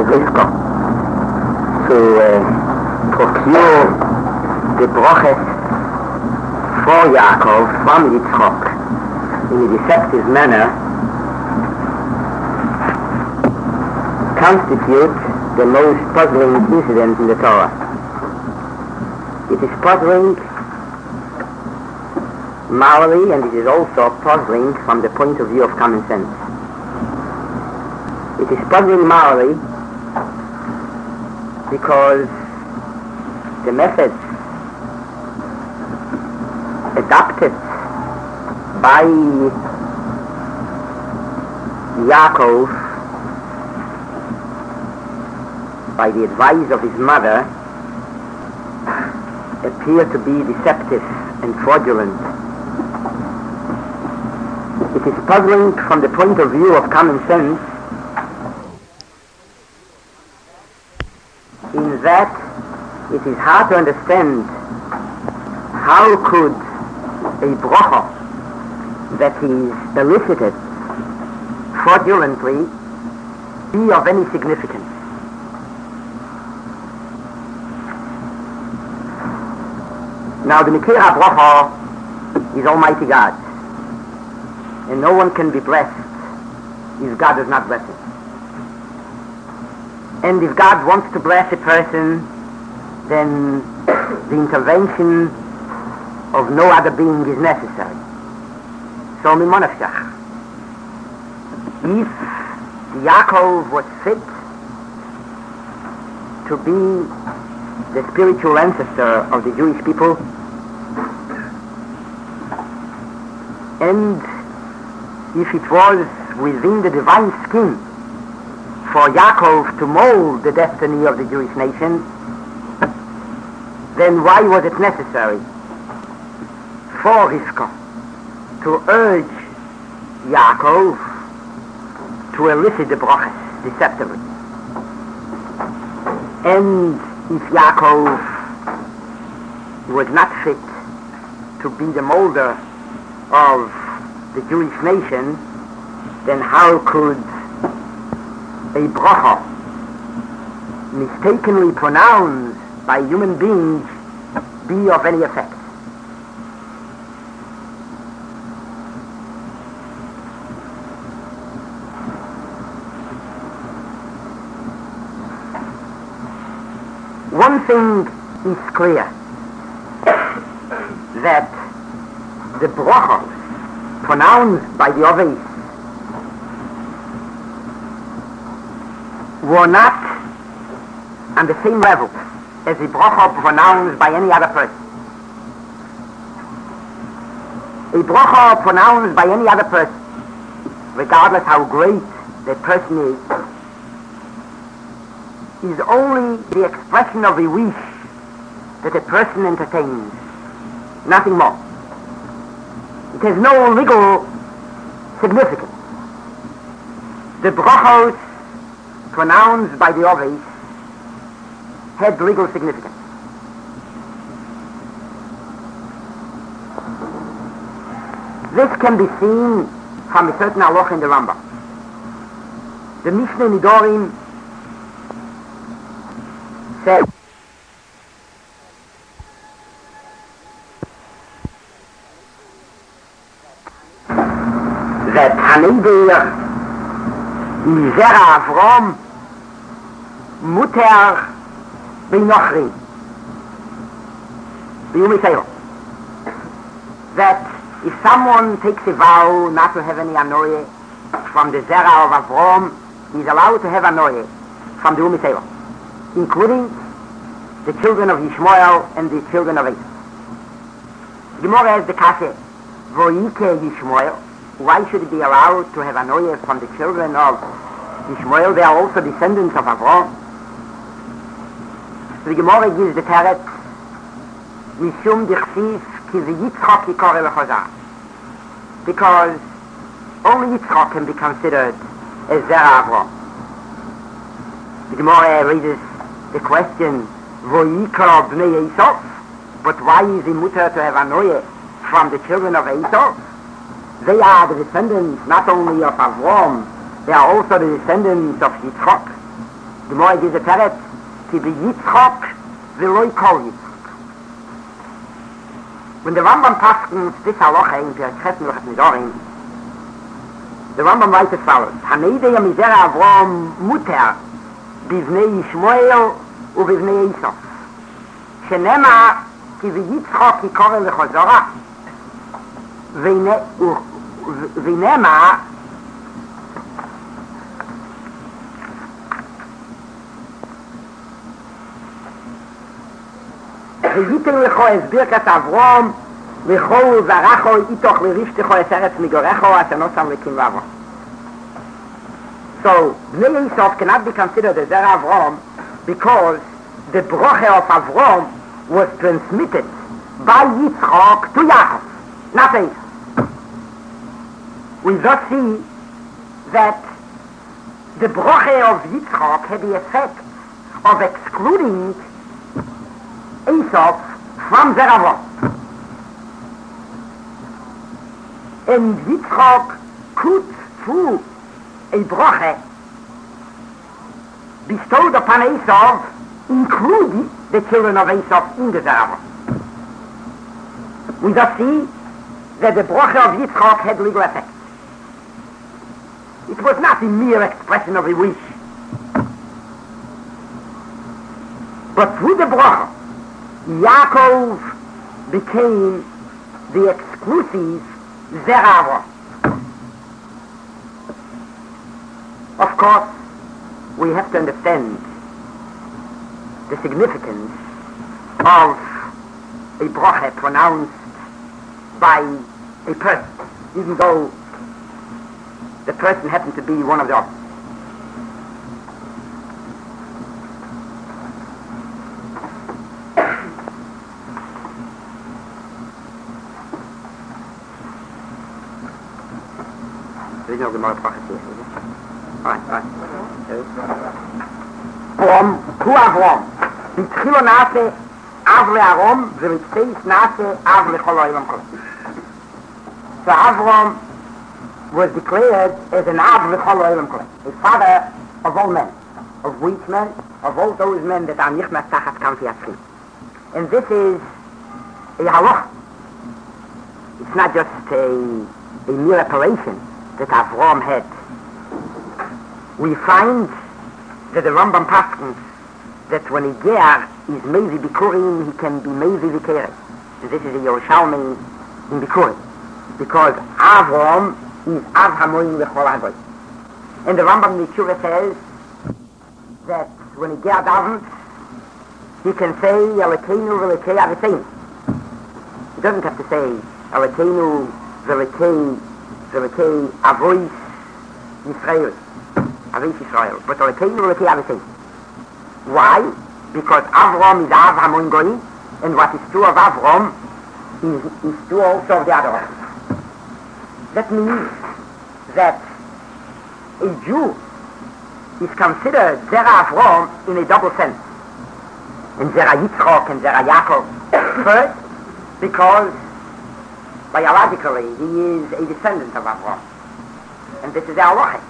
Rivka to procure the brachas for Yaakov from Yitzchak in a deceptive manner constitute the most puzzling incident in the Torah. It is puzzling morally, and it is also puzzling from the point of view of common sense. It is puzzling morally because the methods adopted by Yaakov, by the advice of his mother, appear to be deceptive and fraudulent. It is puzzling from the point of view of common sense in that it is hard to understand how could a bracha that is elicited fraudulently be of any significance. Now the Mikir HaBracha is Almighty God, and no one can be blessed if God does not bless him. And if God wants to bless a person, then the intervention of no other being is necessary. So mimonafshach. If Yaakov was fit to be the spiritual ancestor of the Jewish people, and if it was within the divine scheme for Yaakov to mold the destiny of the Jewish nation, then why was it necessary for Rivka to urge Yaakov to elicit the brachas deceptively? And if Yaakov was not fit to be the molder of the Jewish nation, then how could a bracha mistakenly pronounced by human beings be of any effect? One thing is clear, that the brachos pronounced by the Oveis were not on the same level as the bracha pronounced by any other person. A bracha pronounced by any other person, regardless how great that person is only the expression of a wish that a person entertains, nothing more. It has no legal significance. The brachos pronounced by the Oveis had legal significance. This can be seen from a certain halacha in the Rambam. The Mishnah Nidorim says that Haneder Zera Avram Muter B'Nochri B'Yumisayro, that if someone takes a vow not to have any anoye from the Zera of Avram, he is allowed to have anoye from the Yumisayro, including the children of Yishmael and the children of Esau. Gemara has the kaseh, Voyike Yishmael, why should he be allowed to have anoye from the children of Yishmael? They are also descendants of Avraham. The Gemara gives the teretz, Mishum Dichsiv Ki Yitzchak Yikore Lechazar, because only Yitzchak can be considered as Zera Avraham. The Gemara raises the question, Voyikra Bnei Esau, but why is he mutter to have anoye from the children of Esau? They are the descendants not only of Avraham, they are also the descendants of Yitzchak. The Moed is a Teret, to be Yitzchok, Veloi Kol Yitzchok. When the Rambam paskens this halacha in Perchet Milchat Nidorim, the Rambam writes as follows: Haneide Yamizera Avrom Muter Bivnei Yishmoel ובבני איסוף שנאמר כי ויצחוק יקורא לחזרה ונאמר וייתן לכו ברכת אברום וכל זרחו איתוך לרשתכו את ארץ מגורךו אשר נוסם לקים ואברום. So Bnei Yisov cannot be considered as Zera Avrom because the broche of Avrom was transmitted by Yitzchok to Yaakov, not Esau. We thus see that the broche of Yitzchok had the effect of excluding Esau from Zera Avrom. And Yitzchok could, through a broche bestowed upon Esau, include the children of Esau in the Zera. We thus see that the broche of Yitzchok had legal effect. It was not a mere expression of a wish, but through the broche, Yaakov became the exclusive Zera. Of course, we have to understand the significance of a broche pronounced by a person, even though the person happened to be one of the others. There is no Gemara broche here, is it? All right. From to Avrom. Mitchilo nase Av leAaron, v'mitzeis nase Av lechol ha'olam kol. So Avrom was declared as an Av lechol ha'olam kol, a father of all men, of weak men, of all those men that are nichnas tachat kamfi atzim. And this is a halacha. It's not just a mere appellation that Avrom had. We find that the Rambam paskens that when a ger is mezi bikurim, he can be mezi v'kerem. And this is a Yerushalmi in bikurim, because Avrom is Av Hamoim Lechol Hagoy. And the Rambam in the Tshuva says that when a ger davens, he can say Elokeinu v'Elokei Aviteinu. He doesn't have to say Elokeinu v'Elokei Avois Yisrael. But why? Because Avrom is Av Hamon Goy, and what is true of Avrom is true also of the other ones. That means that a Jew is considered Zera Avrom in a double sense. And Zera Yitzchok and Zera Yaakov. First, because biologically he is a descendant of Avrom. And this is our halacha.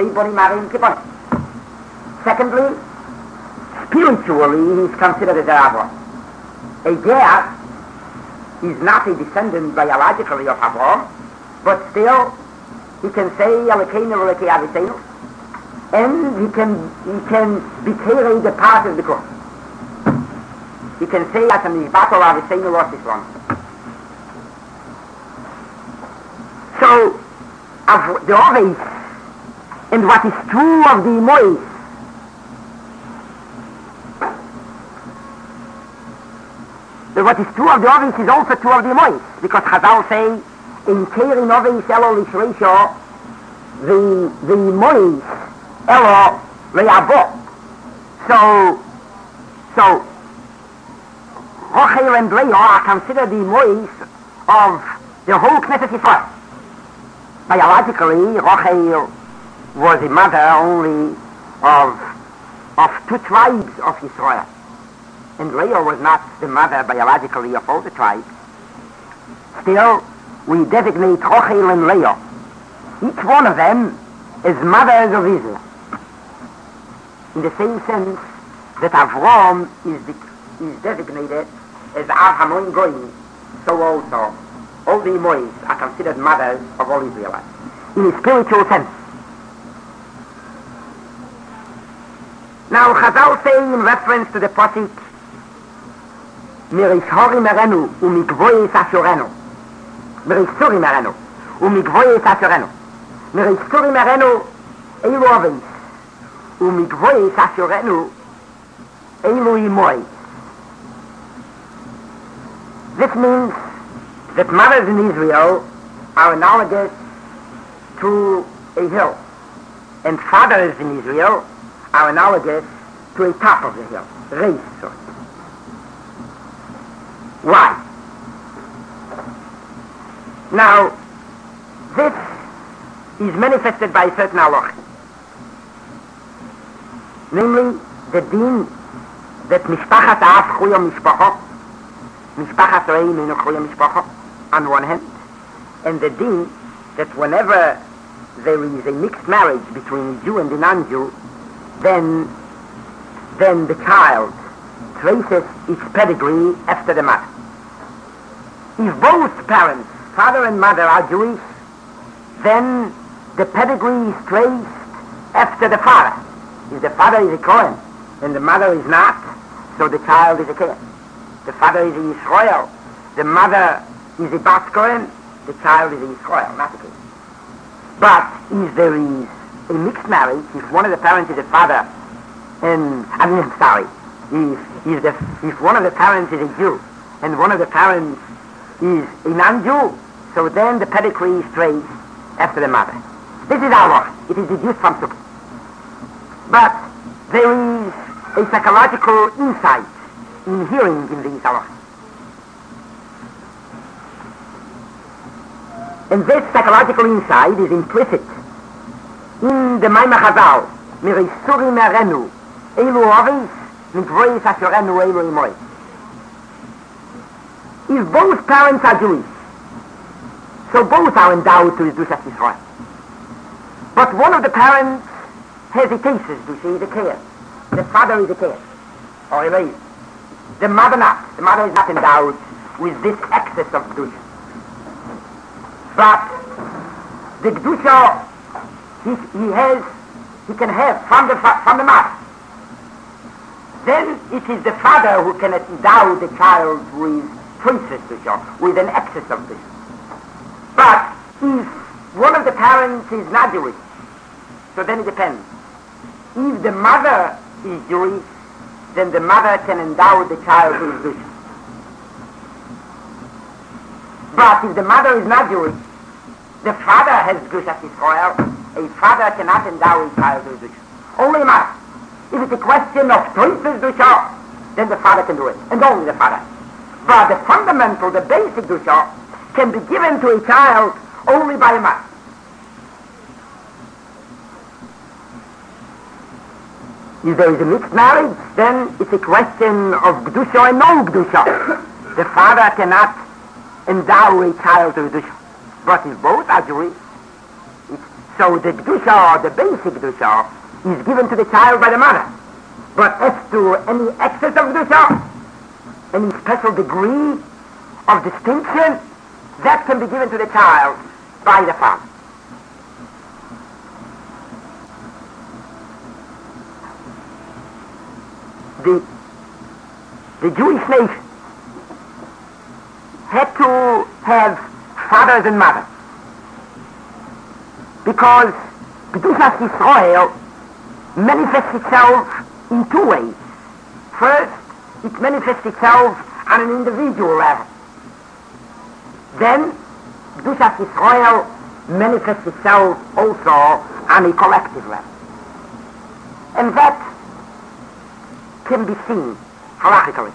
Secondly, spiritually he is considered as Avram. A ger is not a descendant biologically of Avram, but still he can say Elokeinu v'Elokei Aviteinu, and he can be carried a part of the cross. He can say Atam Nishbato Aviteinu Los Yisrael. So, of the Oveis, and what is true of the Mois, what is true of the Oveis is also true of the Mois, because Chazal say, in Keirin Oveis Elo Lishreisho, the Mois Elo Le'abo. So, Rochel and Leo are considered the Mois of the whole Knesset Yisrael. Biologically, Rochel was a mother only of two tribes of Yisrael. And Leah was not the mother biologically of all the tribes. Still, we designate Rochel and Leah, each one of them, as mothers of Israel. in the same sense that Avram is designated as Av Hamoin Goyim, so also all the Imois are considered mothers of all Israelites, in a spiritual sense. Now Chazal say in reference to the Pasuk, Mir Ishori Merenu u'migvoyes Ashorenu, Mir Ishori Merenu u'migvoyes Ashorenu, Mir Ishori Merenu Eilu Avis u'migvoyes Ashorenu Eilu Imois. This means that mothers in Israel are analogous to a hill, and fathers in Israel are analogous to a top of the hill, race. Why? Now, this is manifested by a certain halacha, namely the din that mishpachat ha'af chuya mishpacha, mishpachat re'im inu chuya mishpacha, on one hand, and the din that whenever there is a mixed marriage between a Jew and a non-Jew, then the child traces its pedigree after the mother. If both parents, father and mother, are Jewish, then the pedigree is traced after the father. If the father is a Kohen and the mother is not, so the child is a Kohen. The father is a Yisrael, the mother is a Bas Kohen, the child is a Yisrael, not a Kohen. But if there is a mixed marriage, if one of the parents is a father, if one of the parents is a Jew and one of the parents is a non-Jew, so then the pedigree is traced after the mother. This is our law. It is deduced from Sukkot. But there is a psychological insight inherent in these halachas. And this psychological insight is implicit in the Maimar Chazal, Mir Isuri Merenu, Eilu Avis, Mikvoyes Ashorenu, Eilu Imois. If both parents are Jewish, so both are endowed to Kedushat Yisrael. But one of the parents hesitates to see the Kohen. The father is a Kohen, or a Levi. The mother not. The mother is not endowed with this excess of Kedusha. But the Kedusha he can have from the mother. Then it is the father who can endow the child with choices Kedusha, with an excess of Kedusha. But if one of the parents is not Jewish, so then it depends. If the mother is Jewish, then the mother can endow the child with Kedusha. But if the mother is not Jewish, the father has Kedushat Yisrael. A father cannot endow his child with Kedusha. Only a mother. If it's a question of choices Kedusha, then the father can do it, and only the father. But the fundamental, the basic Kedusha, can be given to a child only by a mother. If there is a mixed marriage, then it's a question of Kedusha and no Kedusha. The father cannot endow a child with Kedusha. But if both are Jewish, so the Kedusha, the basic Kedusha, is given to the child by the mother. But as to any excess of Kedusha, any special degree of distinction, that can be given to the child by the father. The Jewish nation had to have fathers and mothers because Kedushat Yisrael manifests itself in two ways. First, it manifests itself on an individual level. Then, Kedushat Yisrael manifests itself also on a collective level. And that can be seen halachically.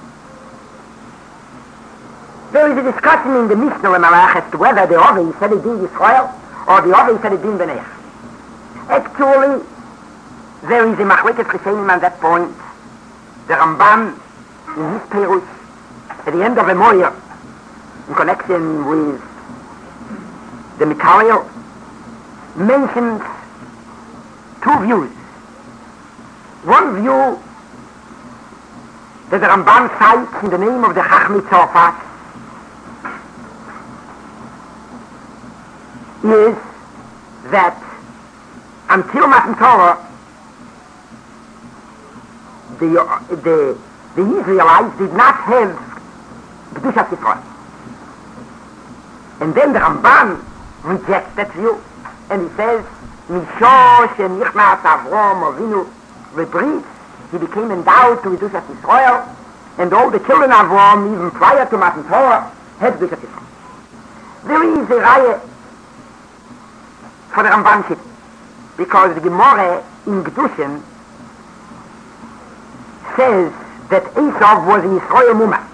There is a discussion in the Mishnah Lemalach as to whether the Ovi said it in Yisrael or the Ovi said it in Beneach. Actually, there is a Machlekes Rishonim on that point. The Ramban, in his Perush, at the end of a Moyer, in connection with the Mikariel, mentions two views. One view that the Ramban cites in the name of the Chachmei Tzorfat is that until Matan Torah, the Israelites did not have Kedushat Yisrael. And then the Ramban rejects that view, and he says, Misho shenichnas Avrom Avinu lebrit, he became endowed to Kedushat Yisrael, and all the children of Avrom, even prior to Matan Torah, had Kedushat Yisrael. There is a raya for the Ramban shit, because the Gemara in Gedushin says that Esav was in Yisrael Muma.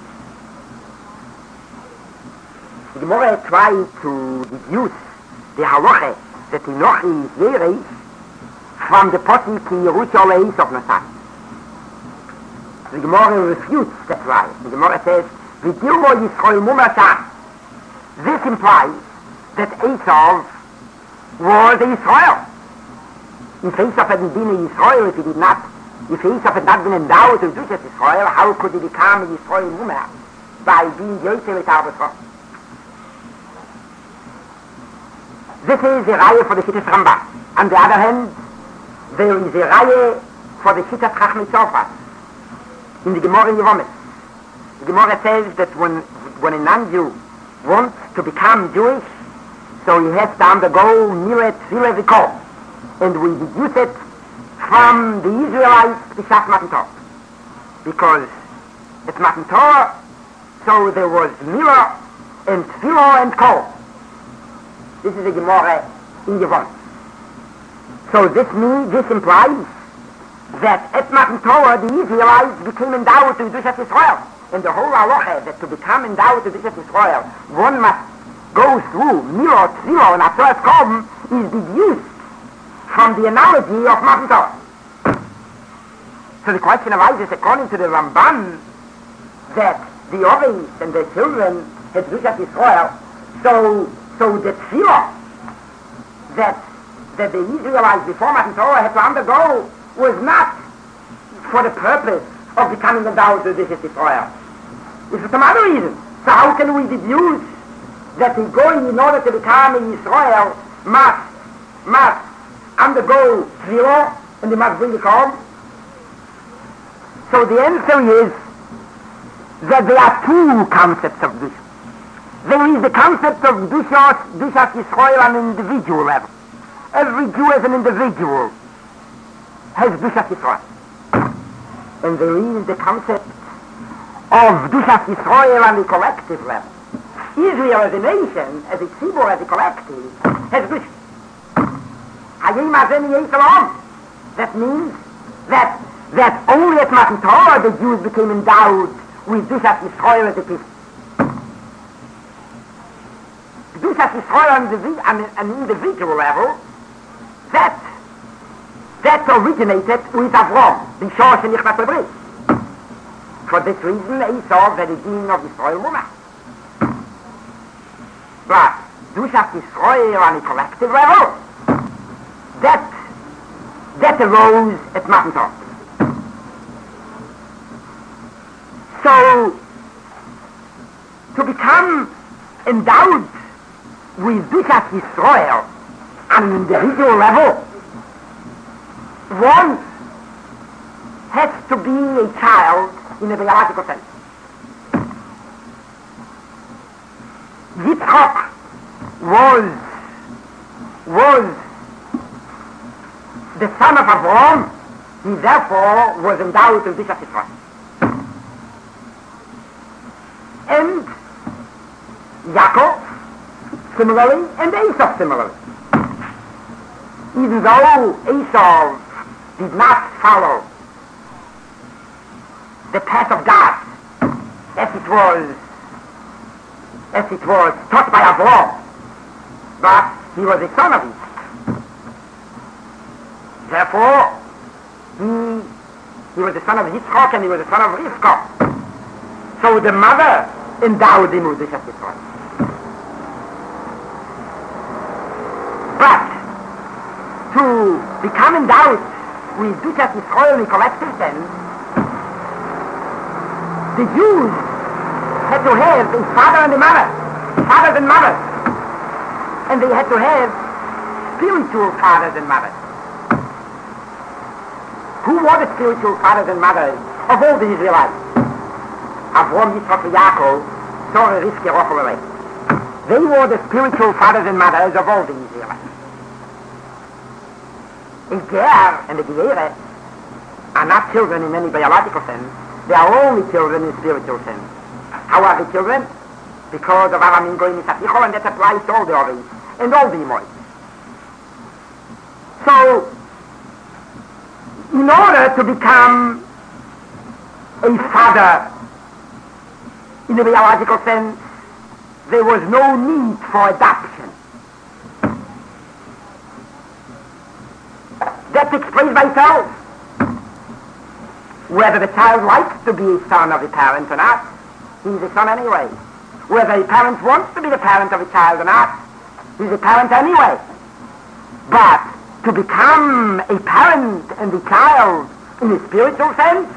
The Gemara tried to deduce the halacha that Enochi is Yerei from the Posik Ki Yerusha Esav Nasan. The Gemara refutes that right. The Gemara says, V'dirmo Yisrael Muma Shah. This implies that Esav was a Yisrael. If Esav hadn't been a Yisrael, if Esav had not been endowed to Kedushat Yisrael, how could he become a Yisrael Muma by being Yosef Esav? This is a raya for the Shittas Ramban. On the other hand, there is a raya for the Shittas Chachmei Tzorfat in the Gemara in Yevomis. The Gemara says that when a non-Jew wants to become Jewish, so he has to undergo Milet Tfilah V'Kol, and we deduce it from the Israelites B'Shas Matan Torah, because it's Matan Torah, so there was Milah and Tfilah and Kol. This is a Gemara in Yevon. So this implies that at Matan Torah the Israelites became endowed to Kedushat Yisrael. And the whole halacha that to become endowed to Kedushat Yisrael, one must go through Milah, Tfilah, and Atzolas Korban, is deduced from the analogy of Matan Torah. So the question arises, according to the Ramban, that the Ovis and the children had Kedushat Yisrael, so the tefillah that the Israelites before Matan Torah had to undergo was not for the purpose of becoming endowed to Kedushat Yisrael. It's for some other reason. So how can we deduce that the going in order to become a Yisrael must undergo tefillah and they must bring the korban? So the answer is that there are two concepts of this. There is the concept of Kedushat Yisrael on an individual level. Every Jew as an individual has Kedushat Yisrael. And there is the concept of Kedushat Yisrael on the collective level. Israel as a nation, as a tzibur, as a collective, has Kedushat. Hayim Hazeni Yisrael. That means that only at Matan Torah the Jews became endowed with Kedushat Yisrael as a people. Kedushat Yisrael on an individual level, that originated with Avrom, Misho shenichnas lebrit. For this reason, Esau had the deen of Yisrael Muma. But Kedushat Yisrael on a collective level, that arose at Matan Torah. So, to become endowed with Kedushat Yisrael on an individual level, one has to be a child in a biological sense. Yitzchak was the son of Avram. He therefore was endowed with Kedushat Yisrael. And Yaakov similarly, and Esau similarly. Even though Esau did not follow the path of God as it was taught by Avram, but he was a son of Esau. Therefore, he was the son of Yitzchak and he was the son of Rivka. So the mother endowed him with Kedushat Yisrael. But to become endowed with Dushat Yisrael in a collective sense, the Jews had to have a father and a mother, fathers and mothers, and they had to have spiritual fathers and mothers. Who were the spiritual fathers and mothers of all the Israelites? Avram, Yitzchak, and Yaakov, Torah, Rivka, Rachel, and Leah. They were the spiritual fathers and mothers of all the Israelites. A ger and a geire are not children in any biological sense. They are only children in spiritual sense. How are they children? Because of Aramim Goyim Misatichol, and that applies to all the Orim and all the Imoim. So, in order to become a father in a biological sense, there was no need for adoption. That explains by itself. Whether the child likes to be a son of a parent or not, he's a son anyway. Whether a parent wants to be the parent of a child or not, he's a parent anyway. But to become a parent and a child in a spiritual sense,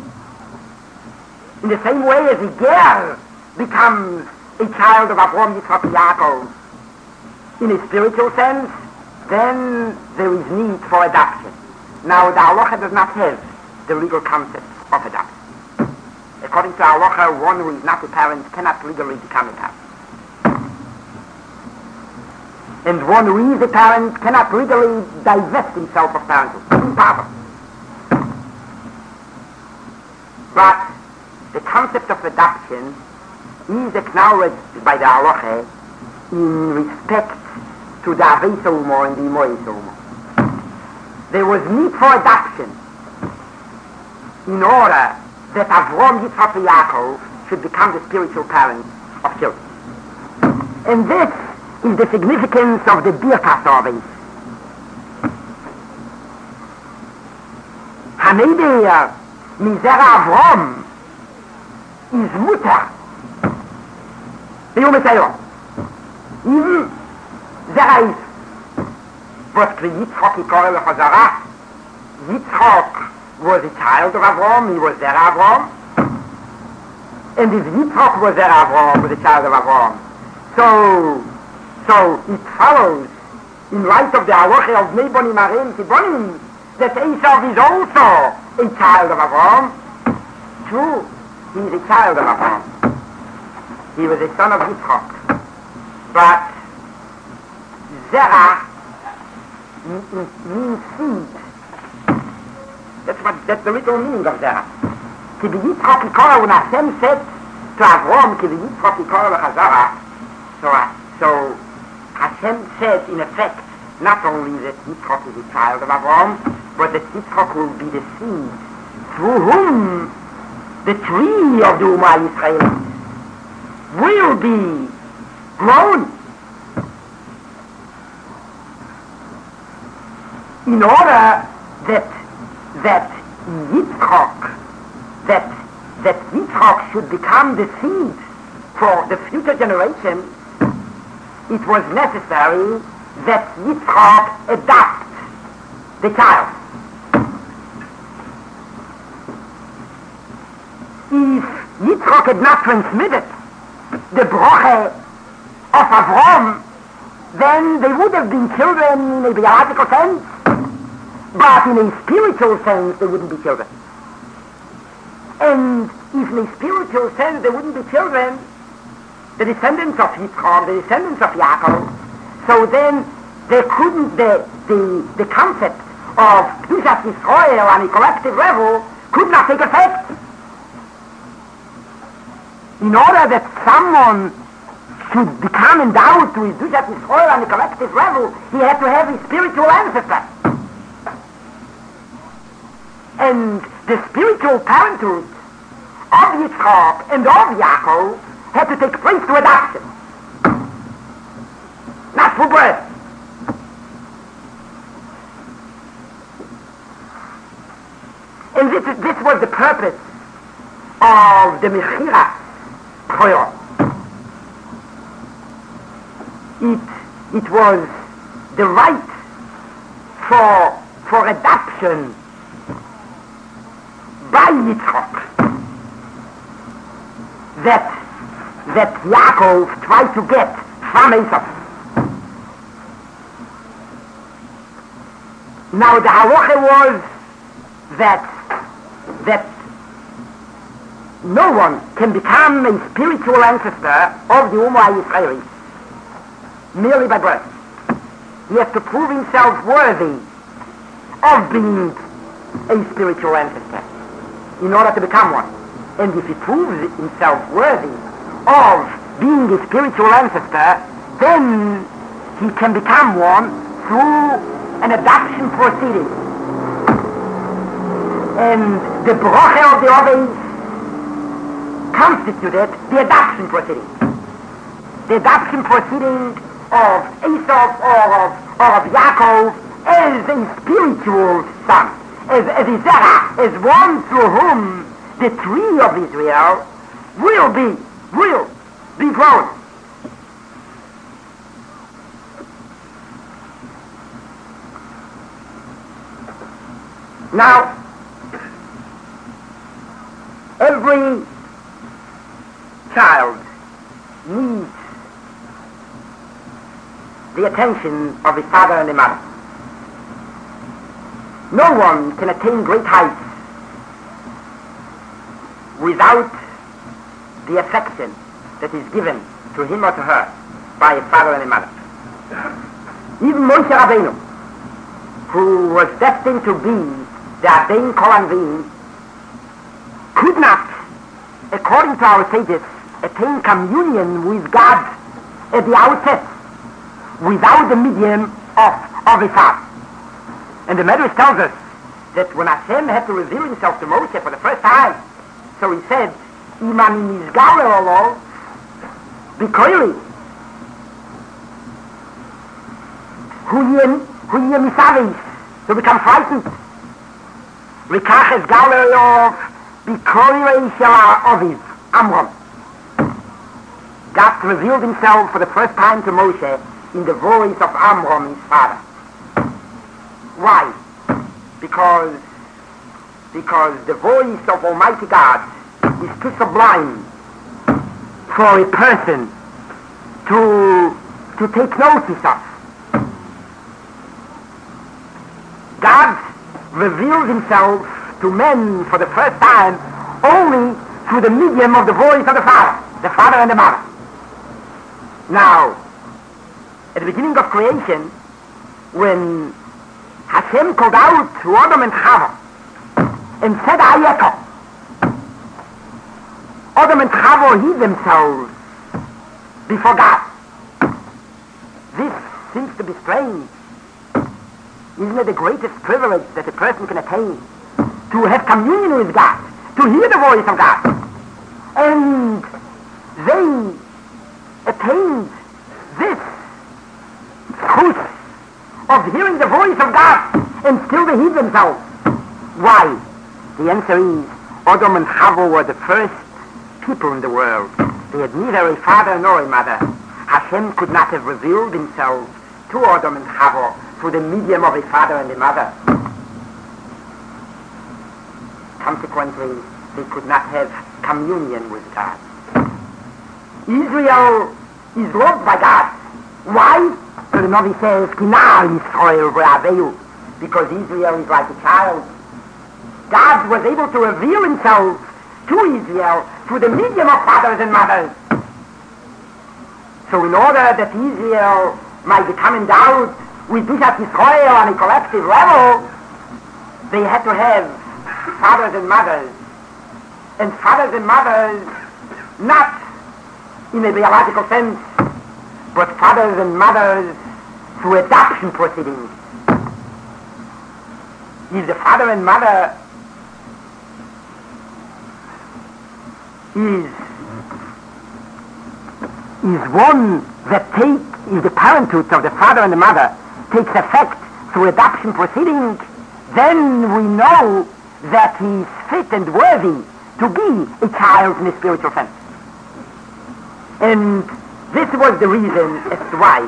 in the same way as a ger becomes a child of Avram, Yitzchak, and Yaakov, in a spiritual sense, then there is need for adoption. Now, the halacha does not have the legal concept of adoption. According to halacha, one who is not a parent cannot legally become a parent. And one who is a parent cannot legally divest himself of parenthood. It's impossible. But the concept of adoption is acknowledged by the halacha in respect to the Avos Umo and the Imois Umo. There was need for adoption in order that Avram, Yitzchak, and Yaakov should become the spiritual parents of children. And this is the significance of the Birkas Avos. Haneder Mizera Avram is Mutter. Even Zera is what Yitzchak Yikorel Chazara. Yitzchak was a child of Avram, he was Zera Avram. And if Yitzchak was Zera Avram, was a child of Avram. So it follows, in light of the halacha of Bnei Bonim Arim Tibonim, that Esav is also a child of Avram. True, he is a child of Avram. He was a son of Yitzchak. But Zera means seed. That's the literal meaning of Zera. Ki v'yitzchak yikora, when Hashem said to Avram, Ki v'yitzchak yikora l'chazara, so Hashem said in effect, not only that Yitzchak is a child of Avram, but that Yitzchak will be the seed through whom the tree of the Ummah Yisrael will be grown. In order that Yitzchak should become the seed for the future generation, it was necessary that Yitzchak adopt the child. If Yitzchak had not transmitted the broche of Avram, then they would have been children in a biological sense, but in a spiritual sense they wouldn't be children. And if in a spiritual sense they wouldn't be children, the descendants of Yitzchak, the descendants of Yaakov, so then there couldn't, the concept of Kedushat Yisrael on a collective level could not take effect. In order that someone should become endowed to his Kedushat Yisrael on a collective level, he had to have a spiritual ancestor. And the spiritual parenthood of Yitzchak and of Yaakov had to take place through adoption, not through birth. And this was the purpose of the Mechira prayer. It was the right for adoption from Yitzchak that Yaakov tried to get from Esau. Now the halacha was that no one can become a spiritual ancestor of the Ummah Yisraelis merely by birth. He has to prove himself worthy of being a spiritual ancestor in order to become one. And if he proves himself worthy of being a spiritual ancestor, then he can become one through an adoption proceeding. And the bracha of the Oveis constituted the adoption proceeding. The adoption proceeding of Esau or of Yaakov as a spiritual son, as a Zerah, as one through whom the tree of Israel will be grown. Now, every child needs the attention of his father and his mother. No one can attain great heights without the affection that is given to him or to her by his father and his mother. Even Moshe Rabbeinu, who was destined to be the Abein Kol Anvim, could not, according to our sages, attain communion with God at the outset without the medium of his father. And the Medrash tells us that when Hashem had to reveal himself to Moshe for the first time, so he said, Iman nizgaler olo b'koili hu yeh misavis, to become frightened. Rikach es galer of b'koili shel Aviv, Amram. God revealed himself for the first time to Moshe in the voice of Amram, his father. Why? Because the voice of Almighty God is too sublime for a person to take notice of. God revealed himself to men for the first time only through the medium of the voice of the father and the mother. Now, at the beginning of creation, when Hashem called out to Adam and Chava and said, Ayeko, Adam and Chava hid themselves before God. This seems to be strange. Isn't it the greatest privilege that a person can attain? To have communion with God, to hear the voice of God. And they attained this truth of hearing the voice of God, and still they hid themselves. Why? The answer is, Adam and Chava were the first people in the world. They had neither a father nor a mother. Hashem could not have revealed himself to Adam and Chava through the medium of a father and a mother. Consequently, they could not have communion with God. Israel is loved by God. Why? So the Navi says, Kinal Yisrael v'Aveu, because Israel is like a child. God was able to reveal himself to Israel through the medium of fathers and mothers. So in order that Israel might become endowed with Bishat Yisrael on a collective level, they had to have fathers and mothers. And fathers and mothers, not in a biological sense, but fathers and mothers through adoption proceedings. If the father and mother is one that if the parenthood of the father and the mother takes effect through adoption proceedings, then we know that he is fit and worthy to be a child in a spiritual sense. And this was the reason as to why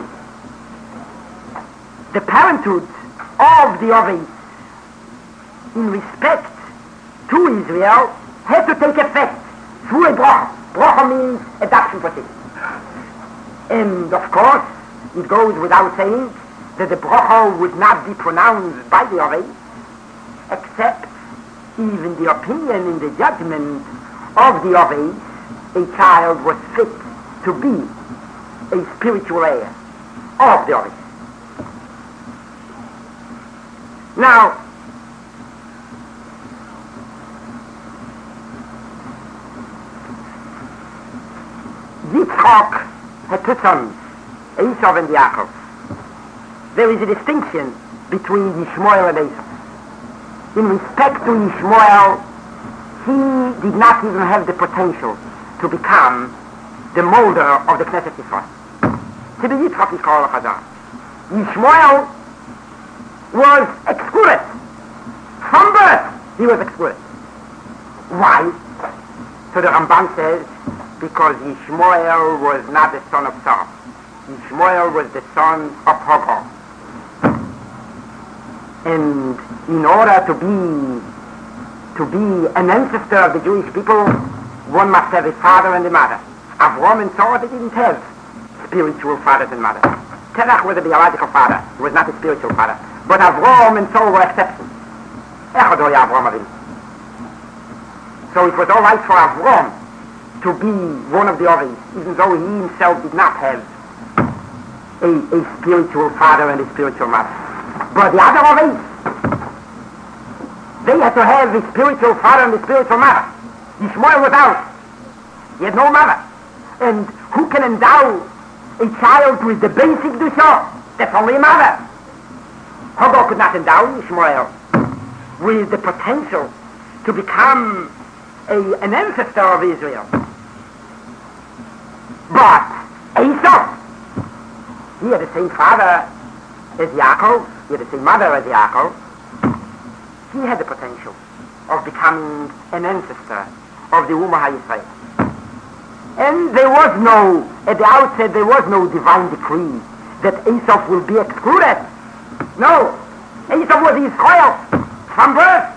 the parenthood of the Oveis in respect to Israel had to take effect through a bracha. Bracha means adoption proceeding. And of course, it goes without saying that the bracha would not be pronounced by the Oved, except even the opinion in the judgment of the Oved, a child was fit to be a spiritual heir of the Oved. Now, Yitzchak had two sons, Esau and Yaakov. There is a distinction between Yishmael and Esau. In respect to Yishmael, he did not even have the potential to become the molder of the Knesset Yisrael. Tibi Yitzchak is called Chazar. Yishmael was excluded. From birth, he was excluded. Why? So the Ramban says, because Yishmael was not the son of Sarah. Yishmael was the son of Hagar. And in order to be an ancestor of the Jewish people, one must have a father and a mother. Avram and Sarah, they didn't have spiritual fathers and mothers. Terach was a biological father. He was not a spiritual father. But Avram and Sarah were exceptions. Echad hoya Avram Avinu. So it was all right for Avram to be one of the Oved, even though he himself did not have a spiritual father and a spiritual mother. But the other Oved, they had to have a spiritual father and a spiritual mother. Yishmael was out. He had no mother. And who can endow a child with the basic dusha? That's only a mother. Hagar could not endow Yishmael with the potential to become an ancestor of Israel. But Esau, he had the same father as Yaakov, he had the same mother as Yaakov. He had the potential of becoming an ancestor of the Ummah HaYisrael. And there was no, at the outset, there was no divine decree that Esau will be excluded. No, Esau was Israel from birth.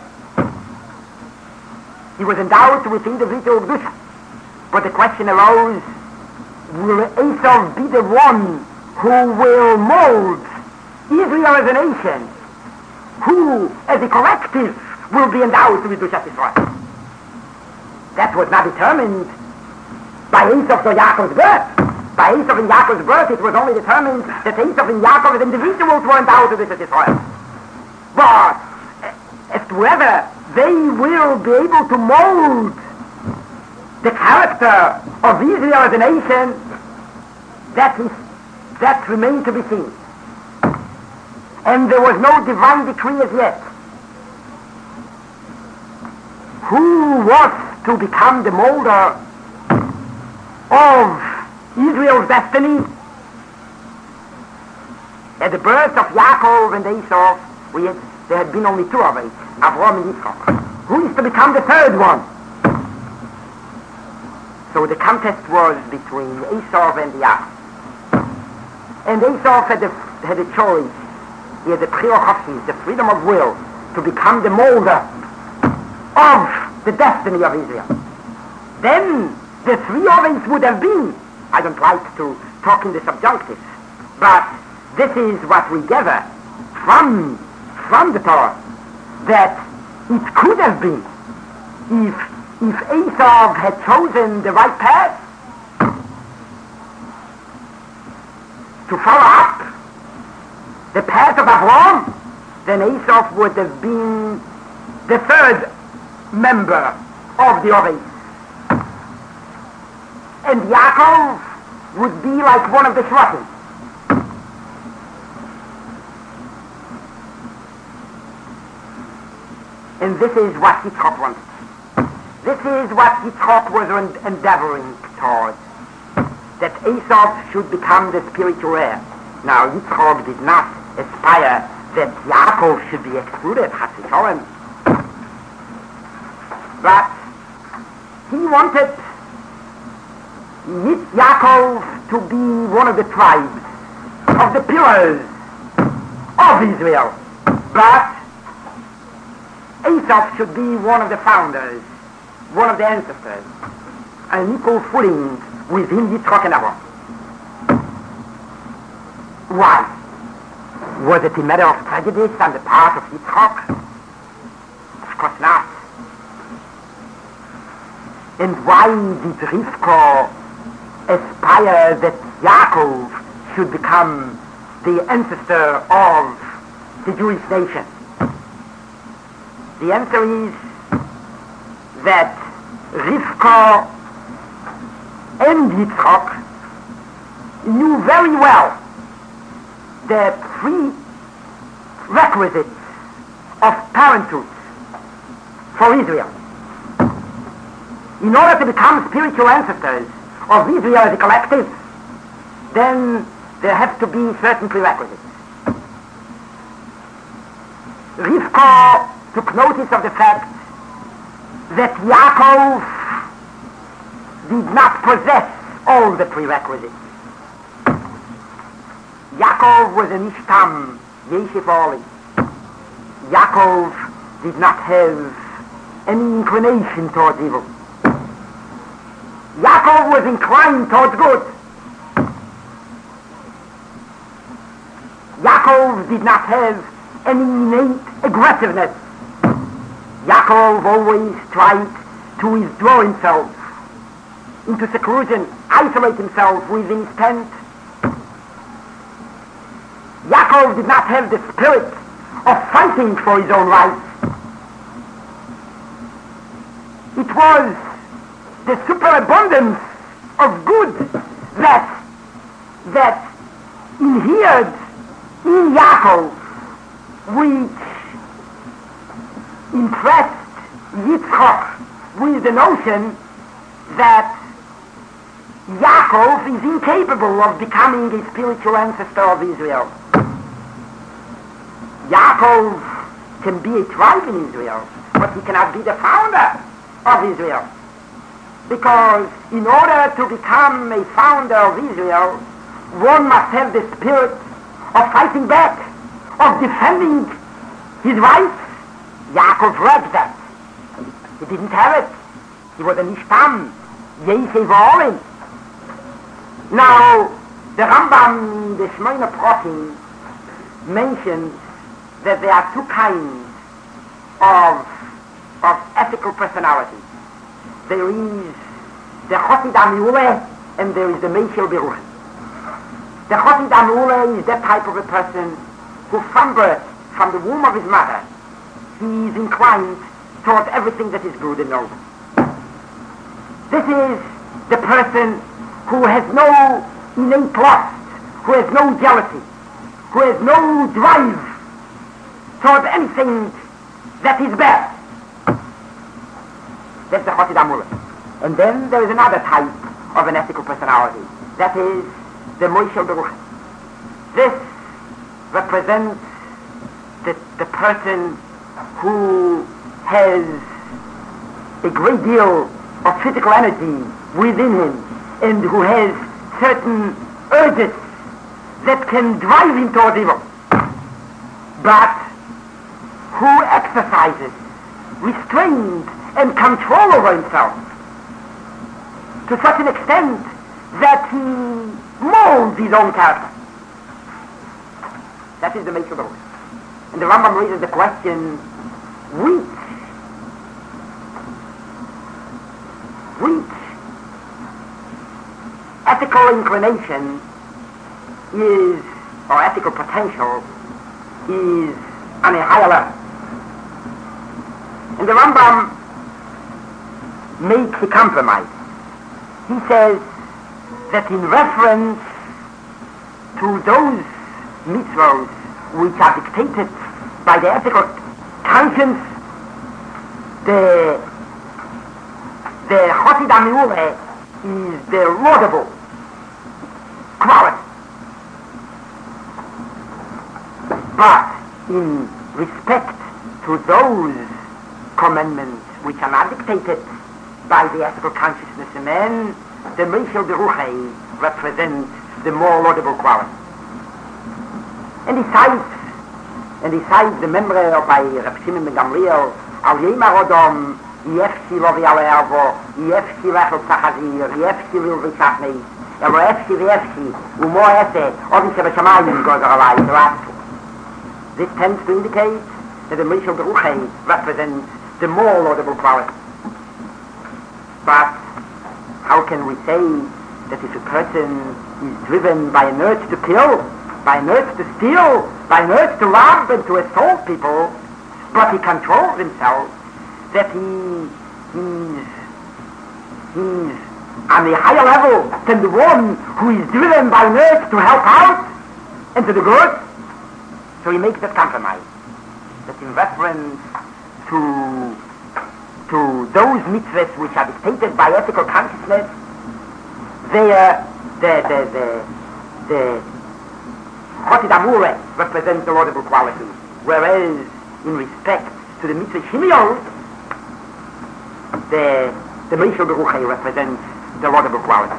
He was endowed with individual Kedusha. But the question arose, will Esau be the one who will mold Israel as a nation? Who, as a collective, will be endowed with Kedushat Israel? That was not determined by Esau or Yaakov's birth. By Esau and Yaakov's birth, it was only determined that Esau and Yaakov as individuals were endowed with Kedushat Israel. But as to whether they will be able to mold the character of Israel as a nation, that remained to be seen. And there was no divine decree as yet. Who was to become the molder of Israel's destiny? At the birth of Yaakov and Esau, there had been only two of it, Avram and Yitzchak. Who is to become the third one? So the contest was between Esau and Yaakov. And Esau had a choice. He had the Bechira, the freedom of will, to become the molder of the destiny of Israel. Then the three ovens would have been, I don't like to talk in the subjunctive, but this is what we gather from the Torah, that it could have been, if Esau had chosen the right path to follow up the path of Abraham, then Esau would have been the third member of the Oved. And Yaakov would be like one of the Shvatim. And this is what Yitzchak wanted. This is what Yitzchak was endeavoring towards, that Esau should become the spiritual heir. Now, Yitzchak did not aspire that Yaakov should be excluded, Hasisholim. But he wanted Yaakov to be one of the tribes, of the pillars of Israel. But himself should be one of the founders, one of the ancestors, an equal footing with him, Yitzchak and Abraham. Why? Was it a matter of prejudice on the part of Yitzchak? Of course not. And why did Rivka aspire that Yaakov should become the ancestor of the Jewish nation? The answer is that Rivka and Yitzchak knew very well the prerequisites of parenthood for Israel. In order to become spiritual ancestors of Israel as a collective, then there have to be certain prerequisites. Rivka took notice of the fact that Yaakov did not possess all the prerequisites. Yaakov was an Ishtam, Yeshiv Oli. Yaakov did not have any inclination towards evil. Yaakov was inclined towards good. Yaakov did not have any innate aggressiveness. Yaakov always tried to withdraw himself into seclusion, isolate himself within his tent. Yaakov did not have the spirit of fighting for his own rights. It was the superabundance of good that inhered in Yaakov, which impressed Yitzchak with the notion that Yaakov is incapable of becoming a spiritual ancestor of Israel. Yaakov can be a tribe in Israel, but he cannot be the founder of Israel. Because in order to become a founder of Israel, one must have the spirit of fighting back, of defending his rights. Yaakov lacked that. He didn't have it. He was an Ishtam, Yeshiv Olim. Now, the Rambam in the Shmoyne Protim mentions that there are two kinds of ethical personality. There is the Chosid Amiule and there is the Meishel Beruch. The Chosid Amiule is that type of a person who from birth, from the womb of his mother, he is inclined towards everything that is good and noble. This is the person who has no innate lust, who has no jealousy, who has no drive towards anything that is bad. That's the Chosid Amule. And then there is another type of an ethical personality. That is the Moishel Beruch. This represents the person who has a great deal of physical energy within him and who has certain urges that can drive him towards evil, but who exercises restraint and control over himself to such an extent that he molds his own character. That is the Meishel Beruch. And the Rambam raises the question, which ethical inclination is, or ethical potential, is on a higher level? And the Rambam makes a compromise. He says that in reference to those mitzvot which are dictated by the ethical conscience, the Chosid Amiure is the laudable quality. But in respect to those commandments which are not dictated by the ethical consciousness of man, the Meishel Beruch represents the more laudable quality. And he cites the memory by Reb Shimon ben Gamliel al yemer Adam, yefsi lo vi alervo, yefsi lechel tzachazir, yefsi vil vishachneis, elo efsi v'efsi, umo ese, odin shebeshamayim goes alai, the last. This tends to indicate that the Mishal Beruchei represents the more laudable quality. But how can we say that if a person is driven by an urge to kill, by an urge to steal, by an urge to rob and to assault people, but he controls himself, that he's on a higher level than the one who is driven by an urge to help out and to the good? So he makes that compromise, that in reference to those mitzvahs which are dictated by ethical consciousness, the Chotid Amure represents the laudable quality, whereas in respect to the mitzvah Shimiyot, the Mishal Beruchei represents the laudable quality.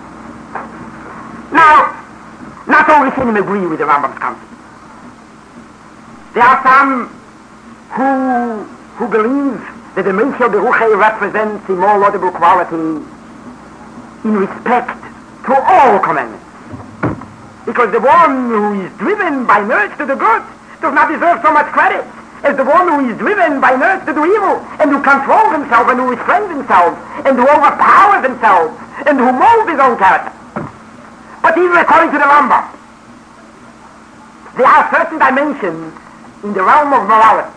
Now, not all Rishonim agree with the Rambam's concept. There are some who believe that the Mishal Beruchei represents the more laudable quality in respect to all commandments. Because the one who is driven by an urge to the good does not deserve so much credit as the one who is driven by an urge to do evil and who controls himself and who restrains himself and who overpowers himself and who molds his own character. But even according to the Rambam, there are certain dimensions in the realm of morality.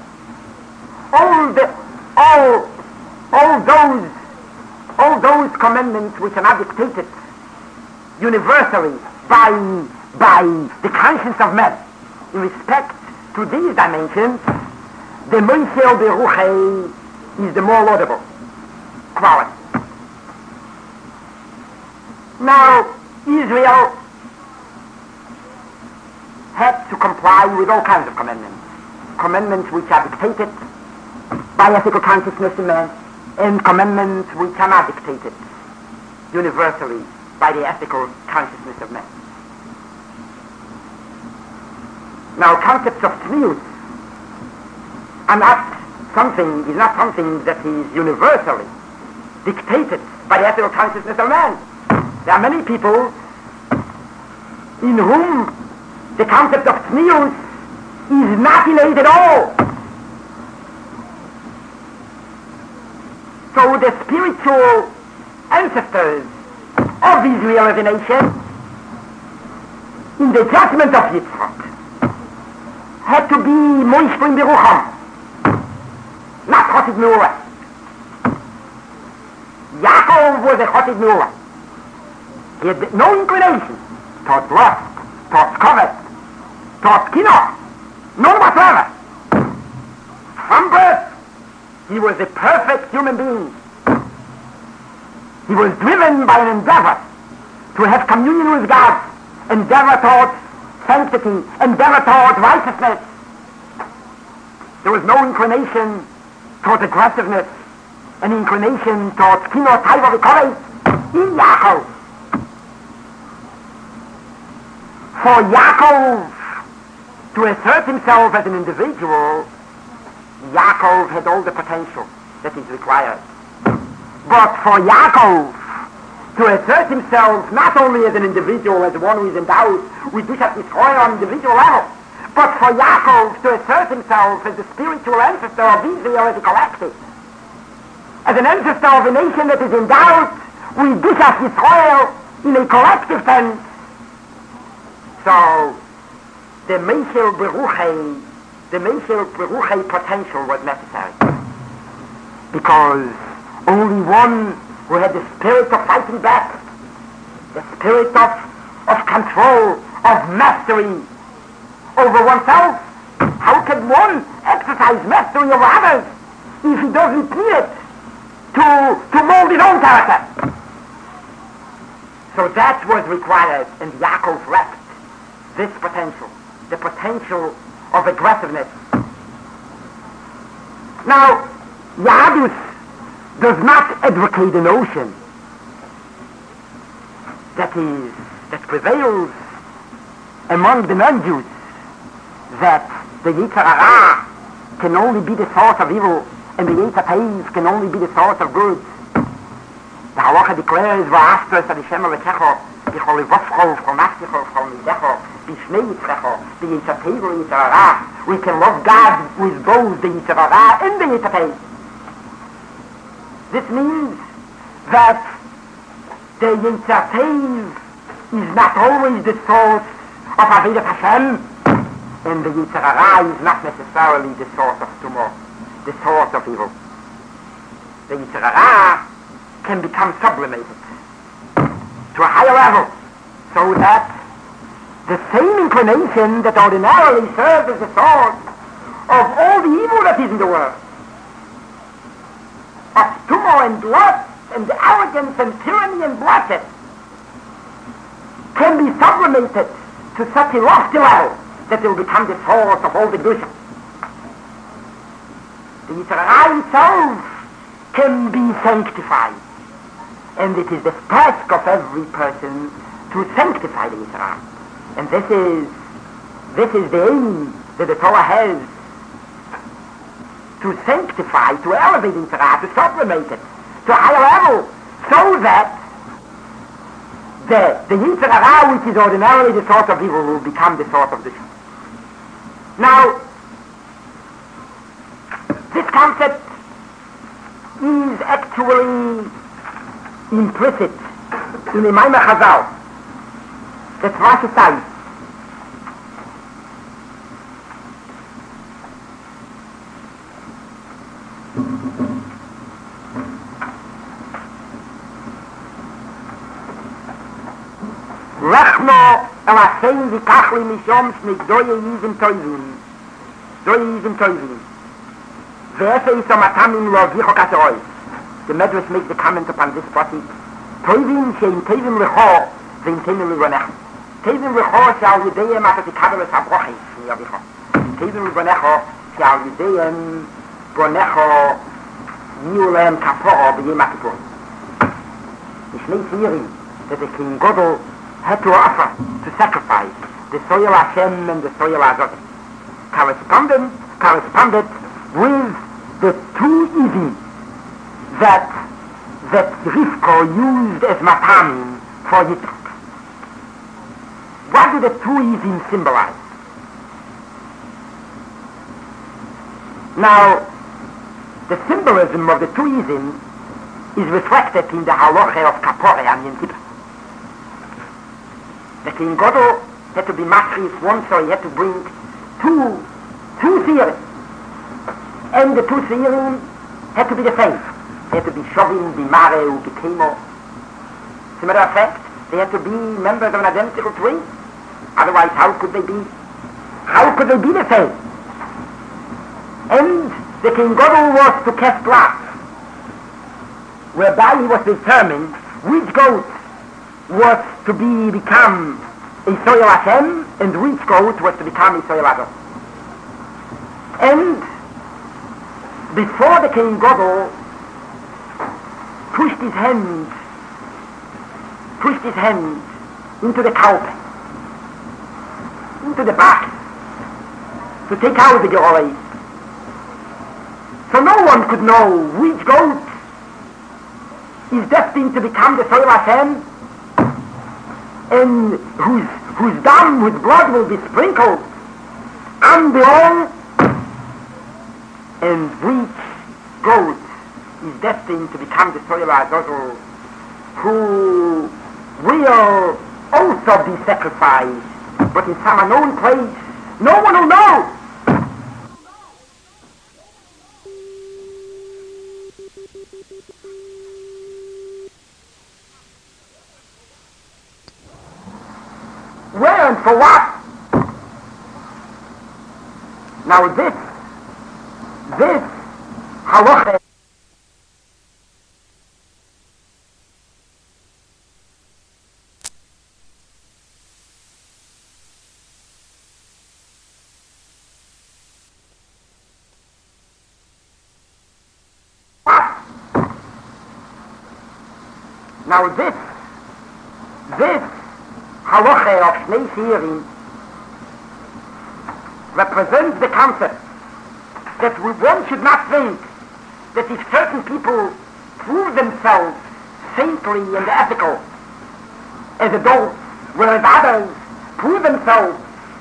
All those commandments which are not dictated universally by the conscience of men. In respect to these dimensions, the Mishal Beruchei is the more laudable quality. Now, Israel had to comply with all kinds of commandments which are dictated by ethical consciousness in man, and commandments which are not dictated universally by the ethical consciousness of man. Now, concepts of tzniut is not something that is universally dictated by the ethical consciousness of man. There are many people in whom the concept of tzniut is not innate at all. So the spiritual ancestors of Israel as a nation, in the judgment of Yitzchak, had to be Moishrim Berucham, not Chotid Meura. Yaakov was a Chotid Meura. He had no inclination towards lust, towards covet, towards kino, none whatsoever. From birth, he was a perfect human being. He was driven by an endeavor to have communion with God, endeavor towards sanctity, endeavor towards righteousness. There was no inclination towards aggressiveness, an inclination towards kino taiva v'korei in Yaakov. For Yaakov to assert himself as an individual, Yaakov had all the potential that is required. But for Yaakov to assert himself not only as an individual, as one who is endowed with Bishat Yisroel on individual level, but for Yaakov to assert himself as the spiritual ancestor of Israel as a collective, as an ancestor of a nation that is endowed with Bishat Yisroel in a collective sense. So the Mishal Beruchei potential was necessary, because only one who had the spirit of fighting back, the spirit of control, of mastery over oneself. How can one exercise mastery over others if he doesn't need it to mold his own character? So that was required, and Yaakov lacked this potential, the potential of aggressiveness. Now, Yahadus does not advocate a notion that prevails among the non-Jews, that the Yetzer Hara can only be the source of evil and the Yetzer Tov can only be the source of good. The halacha declares, "Va'afta es Hashem Elokecha, b'chol livavcha u'b'chol nafsecha u'b'chol midecha, b'shnei yitzrecha, b'Yetzer Tov u'Yetzer Hara." We can love God with both the Yetzer Hara and the Yetzer Tov. This means that the Yetzer Tov is not always the source of Avodas Hashem, and the Yetzer Hara is not necessarily the source of tumor, the source of evil. The Yetzer Hara can become sublimated to a higher level, so that the same inclination that ordinarily serves as the source of all the evil that is in the world, of tumor and lust and arrogance and tyranny and bloodshed, can be sublimated to such a lofty level that it will become the source of all the Kedusha. The Yetzer Hara itself can be sanctified, and it is the task of every person to sanctify the Yetzer Hara. And this is the aim that the Torah has, to sanctify, to elevate the Yetzer Hara, to sublimate it to a higher level, so that the Yetzer Hara, which is ordinarily the source of evil, will become the source of good. Now, this concept is actually implicit in the Maimar Chazal. That's Rashi says. Rechno el Hashem v'kachli mishom shnegdoye yizim toivim. Doye yizim toivim. Ve'efe iso matamim lo vicho kaseroi. The Medrash makes the comment upon this pasuk. Toivim she'im tovim lecho ve'im tovim leronecho. Tovim lecho she'al yideyem ata tikabel es habrochis miyavicho. Tovim leronecho she'al yideyem bronecho niulem kaporo b'yem akipur. The Shnei Tziri that the King Godel had to offer, to sacrifice the Soil Hashem and the Soil Azot, corresponded with the two izim that Rivko used as matamim for Yitzchak. What do the two izim symbolize? Now, the symbolism of the two izim is reflected in the halacha of Kapore and Yom Kippur. The King Godel had to be matris once, so he had to bring two seers. And the two seers had to be the same. They had to be Shovim, Bimare, Ubikemo. As a matter of fact, they had to be members of an identical tree. Otherwise, how could they be the same? And the King Godel was to cast lots, whereby he was determined which goat was to become a Soil Hashem, and which goat was to become a Soil Azot. And before the King Godel pushed his hand into the kalpe, into the box, to take out the Gerolei, so no one could know which goat is destined to become the Soil Hashem, and whose dam, whose blood will be sprinkled on the altar, and which goat is destined to become the Soil Azot, who will also be sacrificed, but in some unknown place. No one will know. Where and for what? Now this halacha of Shnei Seirim represents the concept that one should not think that if certain people prove themselves saintly and ethical as adults, whereas others prove themselves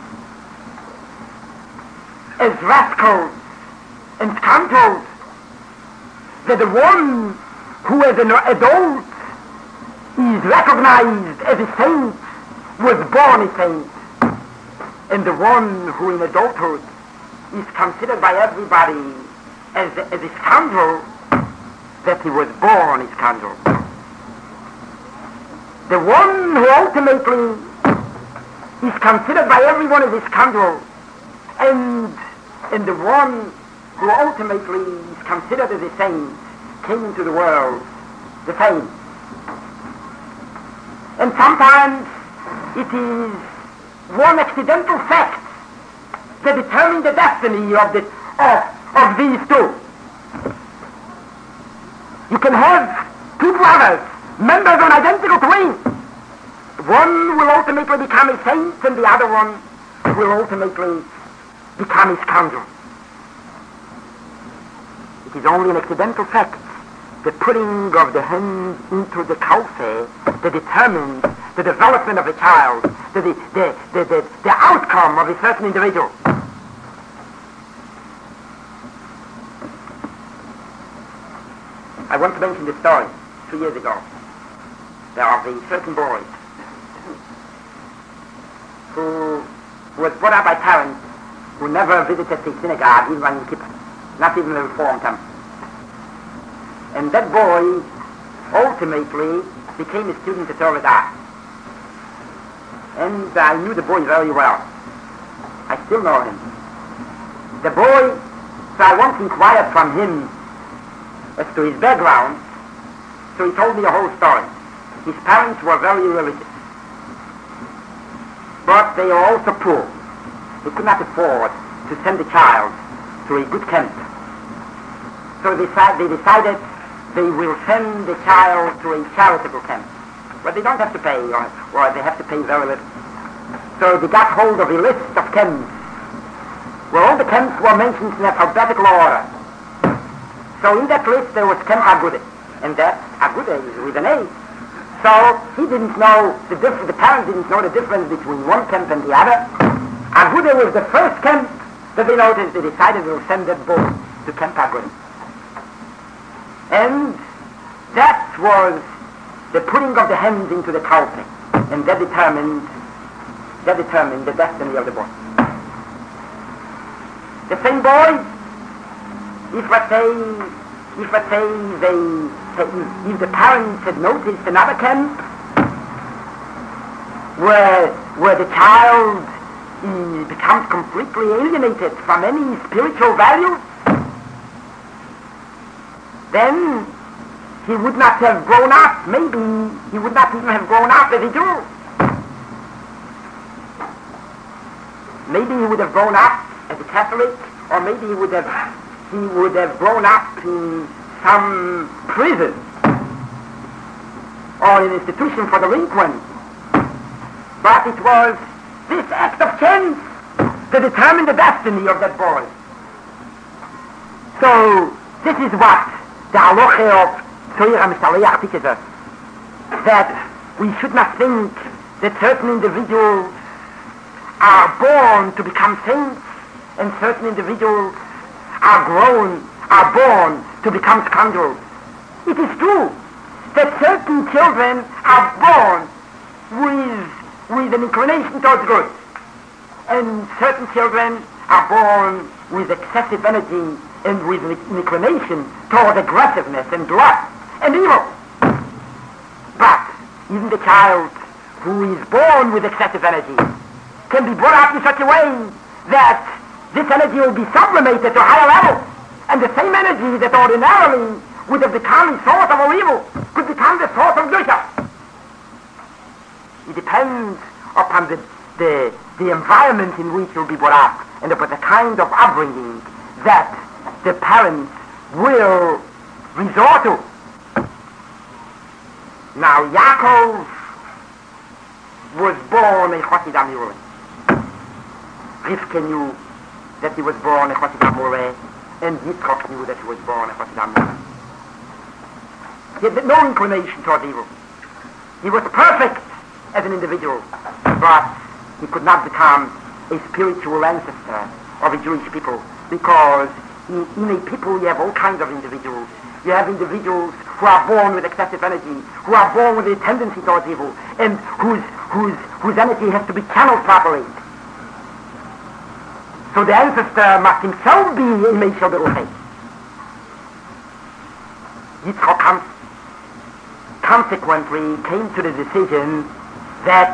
as rascals and scoundrels, that the one who as an adult is recognized as a saint was born a saint, and the one who in adulthood is considered by everybody as a scoundrel, that he was born a scoundrel. The one who ultimately is considered by everyone as a scoundrel, and the one who ultimately is considered as a saint came into the world the same. And sometimes it is one accidental fact that determines the destiny of these two. You can have two brothers, members of an identical twin. One will ultimately become a saint, and the other one will ultimately become a scoundrel. It is only an accidental fact, the putting of the hand into the kalfe, that determines the development of a child, the outcome of a certain individual. I want to mention the story 2 years ago. There are a certain boy who was brought up by parents who never visited the synagogue, even in Kippur, not even a Reformed temple. And that boy ultimately became a student at Torah Daf. And I knew the boy very well. I still know him. The boy, so I once inquired from him as to his background, so he told me the whole story. His parents were very religious, but they were also poor. They could not afford to send a child to a good camp. So they decided they will send the child to a charitable camp, but they don't have to pay, or they have to pay very little. So they got hold of a list of camps, where all the camps were mentioned in alphabetical order. So in that list there was Camp Aguda, and that Aguda is with an A. So he didn't know the parents didn't know the difference between one camp and the other. Aguda was the first camp that they noticed. They decided they'll send that boy to Camp Aguda. And that was the putting of the hands into the kalpe, and that determined the destiny of the boy. The same boy, if the parents had noticed another camp where the child becomes completely alienated from any spiritual values, then he would not have grown up. Maybe he would not even have grown up as a Jew. Maybe he would have grown up as a Catholic, or maybe he would have grown up in some prison or an institution for delinquents. But it was this act of chance that determined the destiny of that boy. So this is what the halacha of Tzorah HaMishaleach teaches us, that we should not think that certain individuals are born to become saints and certain individuals are born to become scoundrels. It is true that certain children are born with an inclination towards good, and certain children are born with excessive energy and with an inclination toward aggressiveness and lust and evil. But even the child who is born with excessive energy can be brought up in such a way that this energy will be sublimated to higher levels, and the same energy that ordinarily would have become a source of all evil could become the source of Kedusha. It depends upon the environment in which you'll be brought up, and upon the kind of upbringing that the parents will resort to. Now, Yaakov was born a Chassid Amureh. Rivka knew that he was born a Chassid Amureh, And Yitzchak knew that he was born a Chassid HaMelech. He had no inclination towards evil. He was perfect as an individual, but he could not become a spiritual ancestor of the Jewish people, because in a people you have all kinds of individuals. You have individuals who are born with excessive energy, who are born with a tendency towards evil, and whose energy has to be channeled properly. So the ancestor must himself be a Meshel Beruchei. Yitzchak consequently came to the decision that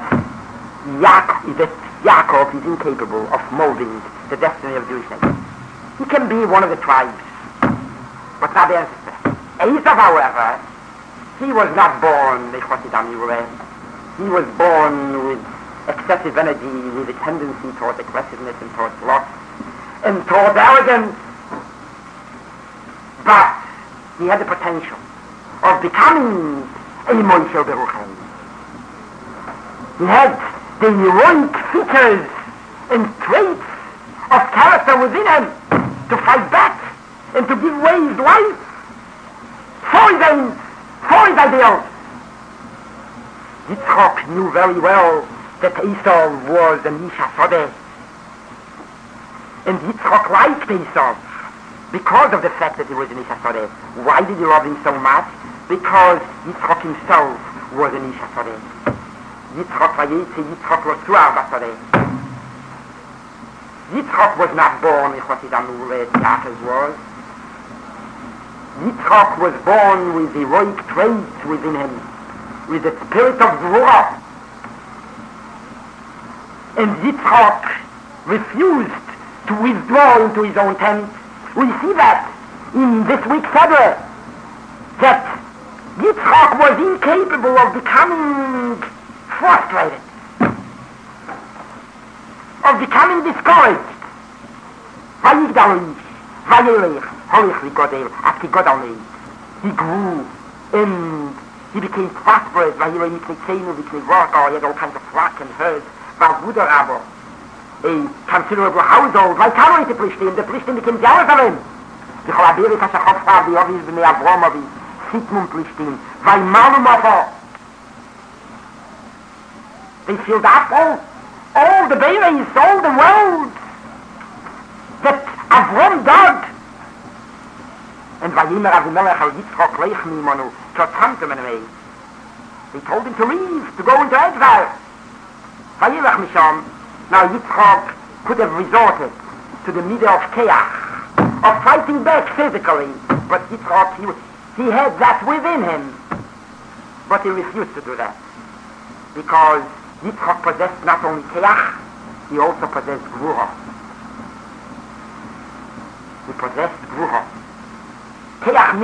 Yaakov is incapable of molding the destiny of the Jewish nation. He can be one of the tribes, but not the ancestor. Esav, however, he was not born a Chassid HaMelech. He was born with excessive energy, with a tendency towards aggressiveness and towards lust and towards arrogance. But he had the potential of becoming a Meshel Beruchei. He had the heroic features and traits of character within him to fight back and to give way his life for his aims, for his ideals. Yitzchak knew very well that Esav was an Ish HaSodeh. And Yitzchak liked Esav because of the fact that he was an Ish HaSodeh. Why did he love him so much? Because Yitzchak himself was an Ish HaSodeh. Yitzchak was Tuar Basodeh. Yitzchak was not born in Chassid HaMelech, Yaakov was. Yitzchak was born with heroic traits within him, with the spirit of Gvura. And Yitzchak refused to withdraw into his own tent. We see that in this week's Seder, that Yitzchak was incapable of becoming frustrated, of becoming discouraged. He grew and he became prosperous. He had all kinds of flock and herds. A considerable household. The Plishtim became jealous of him. They filled up all the berries, all the world that Avram dug. And Vayimer Avimelech al Yitzchak leich mimonu totzamtem enei. They told him to leave, to go into exile. Vayilach misham. Now Yitzchak could have resorted to the middle of chaos, of fighting back physically, but Yitzchak, he had that within him. But he refused to do that, because Yitzchak possessed not only Keach, he also possessed Gvura. He possessed Gvura. Keach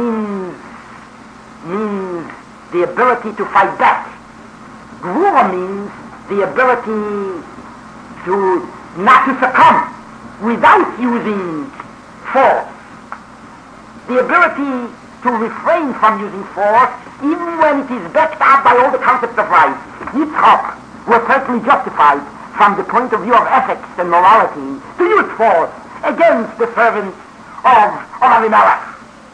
means the ability to fight back. Gvura means the ability to not to succumb without using force. The ability to refrain from using force even when it is backed up by all the concepts of right. Yitzchak was certainly justified from the point of view of ethics and morality to use force against the servants of Avimelech.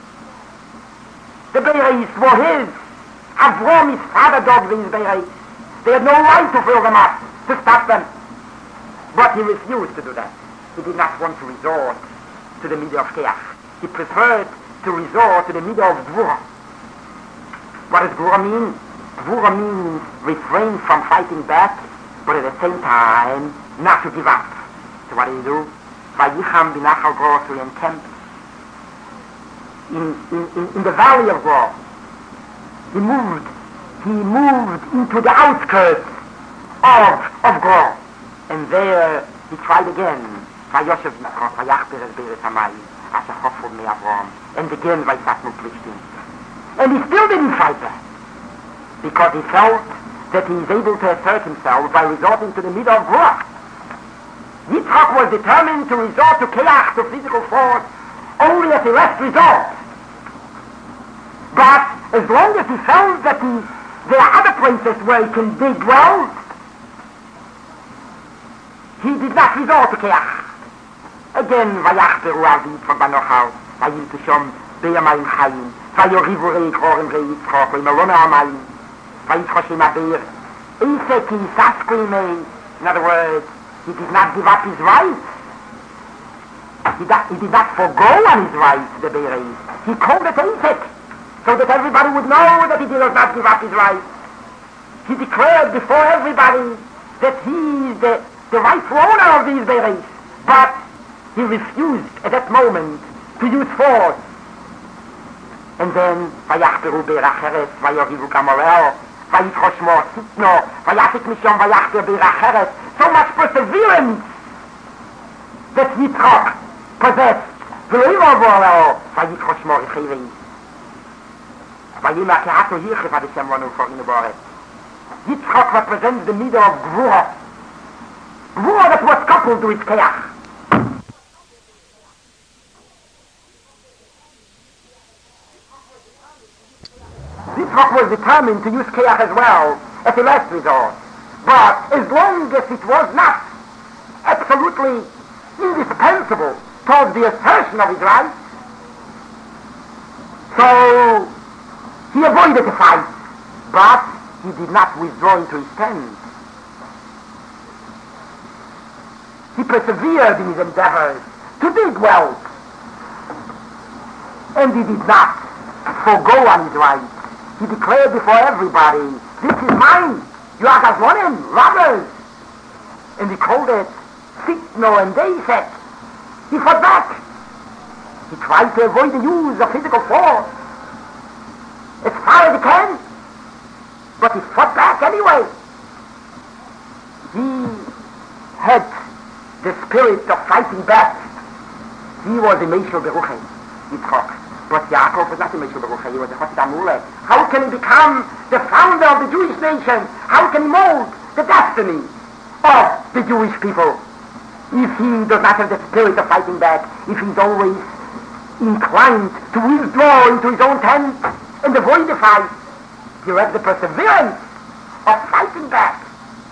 The berries were his. Avram, his father, dug these berries. They had no right to fill them up, to stop them. But he refused to do that. He did not want to resort to the middle of Keach. He preferred to resort to the middle of Gvura. What does Gvura mean? Gvura means refrain from fighting back, but at the same time not to give up. So what did he do? Vayicham b'nachal Gor, so he encamped in the valley of Gor. He moved into the outskirts of Gor. And there he tried again. Vayoshev Yitzchak, vayachber es be'eretz hamayim, asher chofru b'nei Avram. And again vayisatnu Plishtim. And he still didn't fight back, because he felt that he is able to assert himself by resorting to the middle of Gvura. Yitzchak was determined to resort to Keach, to physical force, only as a last resort. But as long as he felt that there are other places where he can dig well, he did not resort to Keach. Again, Vayachberu Aviv from Banochal, Vayil Tishom, Beyamayim Chayim, Vayorivu Reik Horim Reitzchok, Vaymarona Amayim, Vayitchoshim Abir, Iseki Saskrimei. In other words, he did not give up his rights. He did not forgo on his rights, the Bereis. He called it Isek, so that everybody would know that he did not give up his rights. He declared before everybody that he is the rightful owner of these Bereis. But he refused at that moment to use force. And then, Vayachberu Be'eracheret, Vayorivu Gamorel, Vayitchoshmo Sitno, Vayatik Mishom Vayachber Be'eracheret. So much perseverance that Yitzchak possessed. V'leimor Voreo, Vayitchoshmo Rechevei. Vayima Kehato Yirchef Adeshem Ronu for Inubore. Yitzchak represents the middle of Gvura. Gvura that was coupled to its Keach. Yitzchak was determined to use Keach as well as a last resort. But as long as it was not absolutely indispensable towards the assertion of his rights, so he avoided the fight, but he did not withdraw into his tent. He persevered in his endeavors to dig wealth, and he did not forgo on his rights. He declared before everybody, "This is mine. You are Gazlonim, robbers." And he called it Sitno and Deisek. He fought back. He tried to avoid the use of physical force as far as he can, but he fought back anyway. He had the spirit of fighting back. He was a Meshul Beruchei, Yitzchak. But Yaakov was not a Meshul Beruchei, he was a Chosid Amulek. How can he become the founder of the Jewish nation? How can he mold the destiny of the Jewish people if he does not have the spirit of fighting back, if he's always inclined to withdraw into his own tent and avoid the fight? You have the perseverance of fighting back.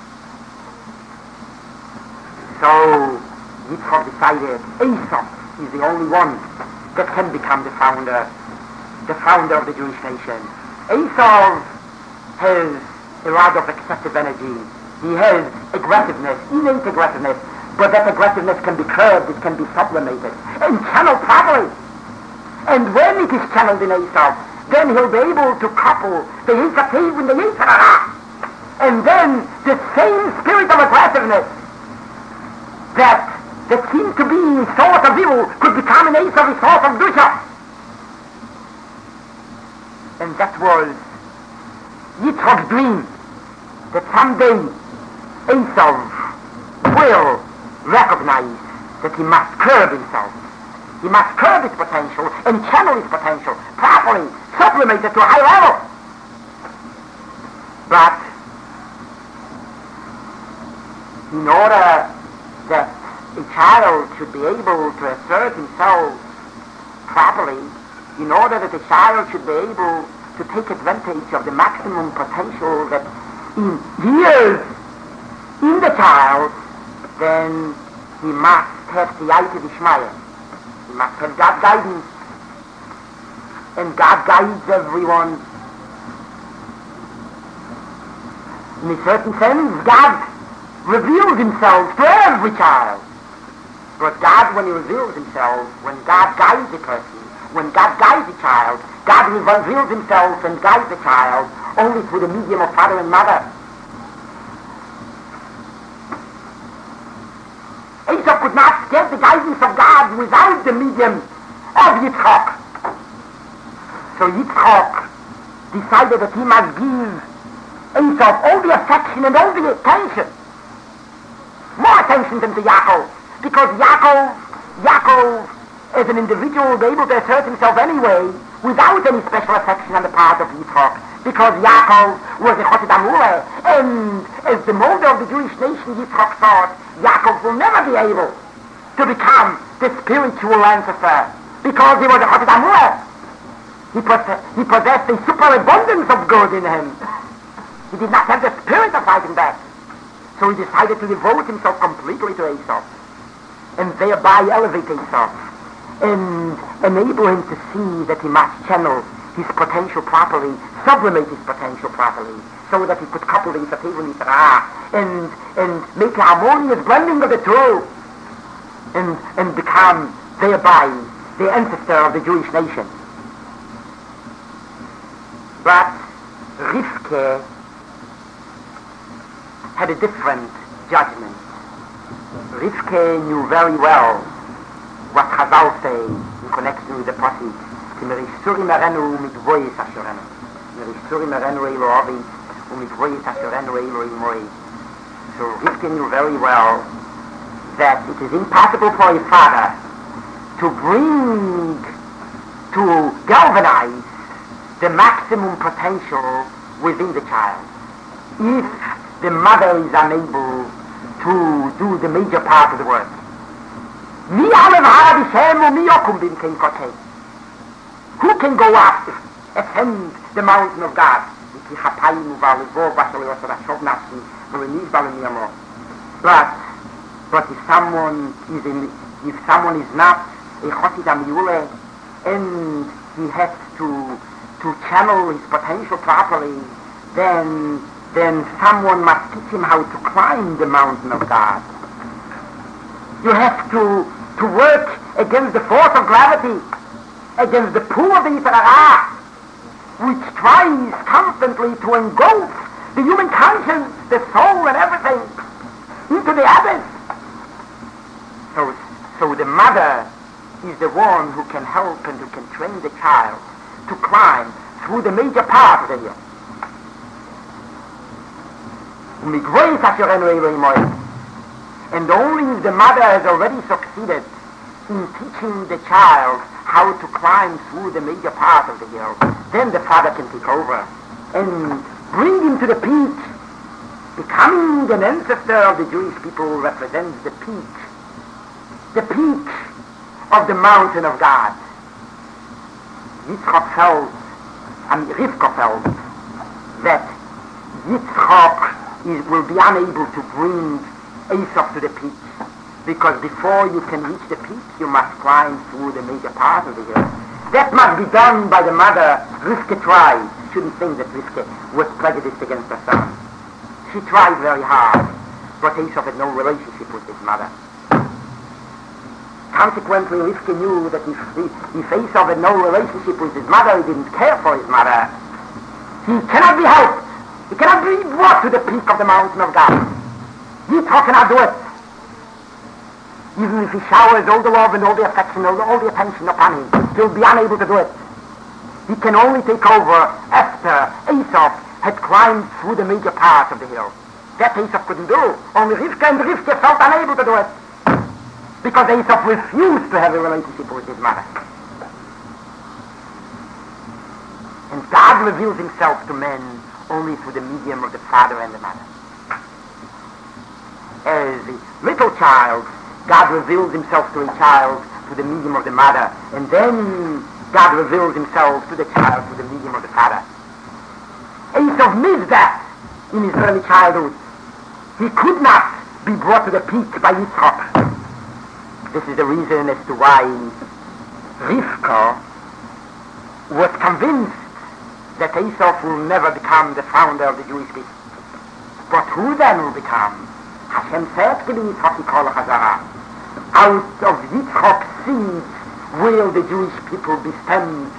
So Yitzchak decided Esau is the only one that can become the founder of the Jewish nation. Esau has a lot of excessive energy. He has aggressiveness, innate aggressiveness, but that aggressiveness can be curbed, it can be sublimated and channeled properly. And when it is channeled in Esau, then he'll be able to couple the Yetzativ and the Yetzirah. And then the same spirit of aggressiveness that seemed to be a source of evil could become an Esau, a source of Dusha. And that was Yitzchak's dream, that someday Esau will recognize that he must curb himself. He must curb his potential and channel his potential properly, sublimate it to a high level. But in order that a child should be able to assert himself properly, in order that a child should be able to take advantage of the maximum potential that inheres in the child, then he must have Siyata D'Shmaya. He must have God's guidance. And God guides everyone. In a certain sense, God reveals himself to every child. But God, when he reveals himself, when God guides a person, when God guides a child, God reveals himself and guides the child only through the medium of father and mother. Esau could not get the guidance of God without the medium of Yitzchak. So Yitzchak decided that he must give Esau all the affection and all the attention, more attention than to Yaakov, because Yaakov as an individual will be able to assert himself anyway without any special affection on the part of Yitzchak, because Yaakov was a Chosid Amureh, and as the molder of the Jewish nation, Yitzchak thought Yaakov will never be able to become the spiritual ancestor, because he was a Chosid Amureh. He possessed a superabundance of good in him. He did not have the spirit of fighting back. So he decided to devote himself completely to Esau. and thereby elevate Esav, and enable him to see that he must channel his potential properly, sublimate his potential properly, so that he could couple the Yisrael and Yisrael, and make a harmonious blending of the two, and become thereby the ancestor of the Jewish nation. But Rivka had a different judgment. Rivka knew very well what Chazal say in connection with the Pasuk. Merisurim erenu mit voyis asherenu. Merisurim erenu elo avis umit voyis asherenu elo imoi. So Rivka knew very well that it is impossible for a father to galvanize the maximum potential within the child if the mother is unable to do the major part of the work. Who can go up, ascend the mountain of God? But if someone is not a Chosid Amiyule, and he has to channel his potential properly, then someone must teach him how to climb the mountain of God. You have to work against the force of gravity, against the pull of the Yitzhak, which tries constantly to engulf the human conscience, the soul and everything into the abyss. So the mother is the one who can help and who can train the child to climb through the major part of the hill. And only if the mother has already succeeded in teaching the child how to climb through the major part of the hill, then the father can take over and bring him to the peak. Becoming an ancestor of the Jewish people represents the peak of the mountain of God. Rivka felt that Yitzchak will be unable to bring Esav to the peak, because before you can reach the peak, you must climb through the major part of the hill. That must be done by the mother. Rivka tried. Shouldn't think that Rivka was prejudiced against her son. She tried very hard, but Esav had no relationship with his mother. Consequently, Rivka knew that if Esav had no relationship with his mother, he didn't care for his mother, he cannot be helped. He cannot be brought to the peak of the mountain of God. Yitzchak cannot do it. Even if he showers all the love and all the affection, all the attention upon him, he'll be unable to do it. He can only take over after Esav had climbed through the major part of the hill. That Esav couldn't do. Only Rivka felt unable to do it, because Esav refused to have a relationship with his mother. And God reveals himself to men only through the medium of the father and the mother. As a little child, God reveals himself to a child through the medium of the mother, and then God reveals himself to the child through the medium of the father. Esav missed that in his early childhood. He could not be brought to the peak by Yitzchak. This is the reason as to why Rivka was convinced that Esav will never become the founder of the Jewish people. But who then will become? Hashem said, out of Yitzchak's seeds will the Jewish people be stemmed.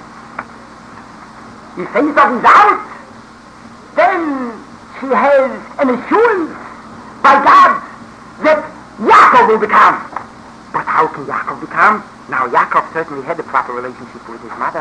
If Esav is out, then she has an assurance by God that Yaakov will become. But how can Yaakov become? Now Yaakov certainly had a proper relationship with his mother.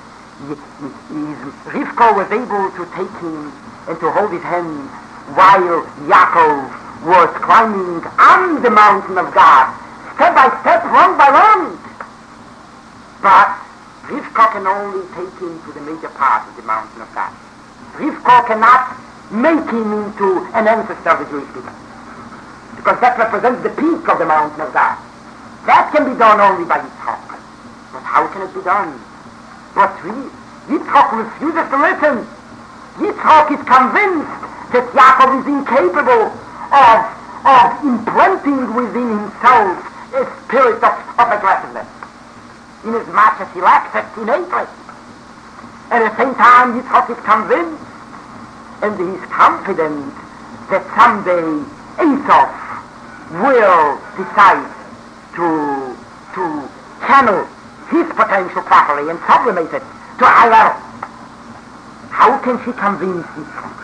Rivka was able to take him and to hold his hand while Yaakov was climbing on the mountain of God, step by step, rung by rung. But Rivka can only take him to the major part of the mountain of God. Rivka cannot make him into an ancestor of the Jewish people, because that represents the peak of the mountain of God. That can be done only by Yitzchak. But how can it be done? But Yitzchak refuses to listen. Yitzchak is convinced that Yaakov is incapable of implanting within himself a spirit of aggressiveness, in as much as he lacks it innately. At the same time, Yitzchak is convinced, and he is confident that someday Esau will decide to channel his potential properly and sublimate it to a high level. How can she convince Yitzchak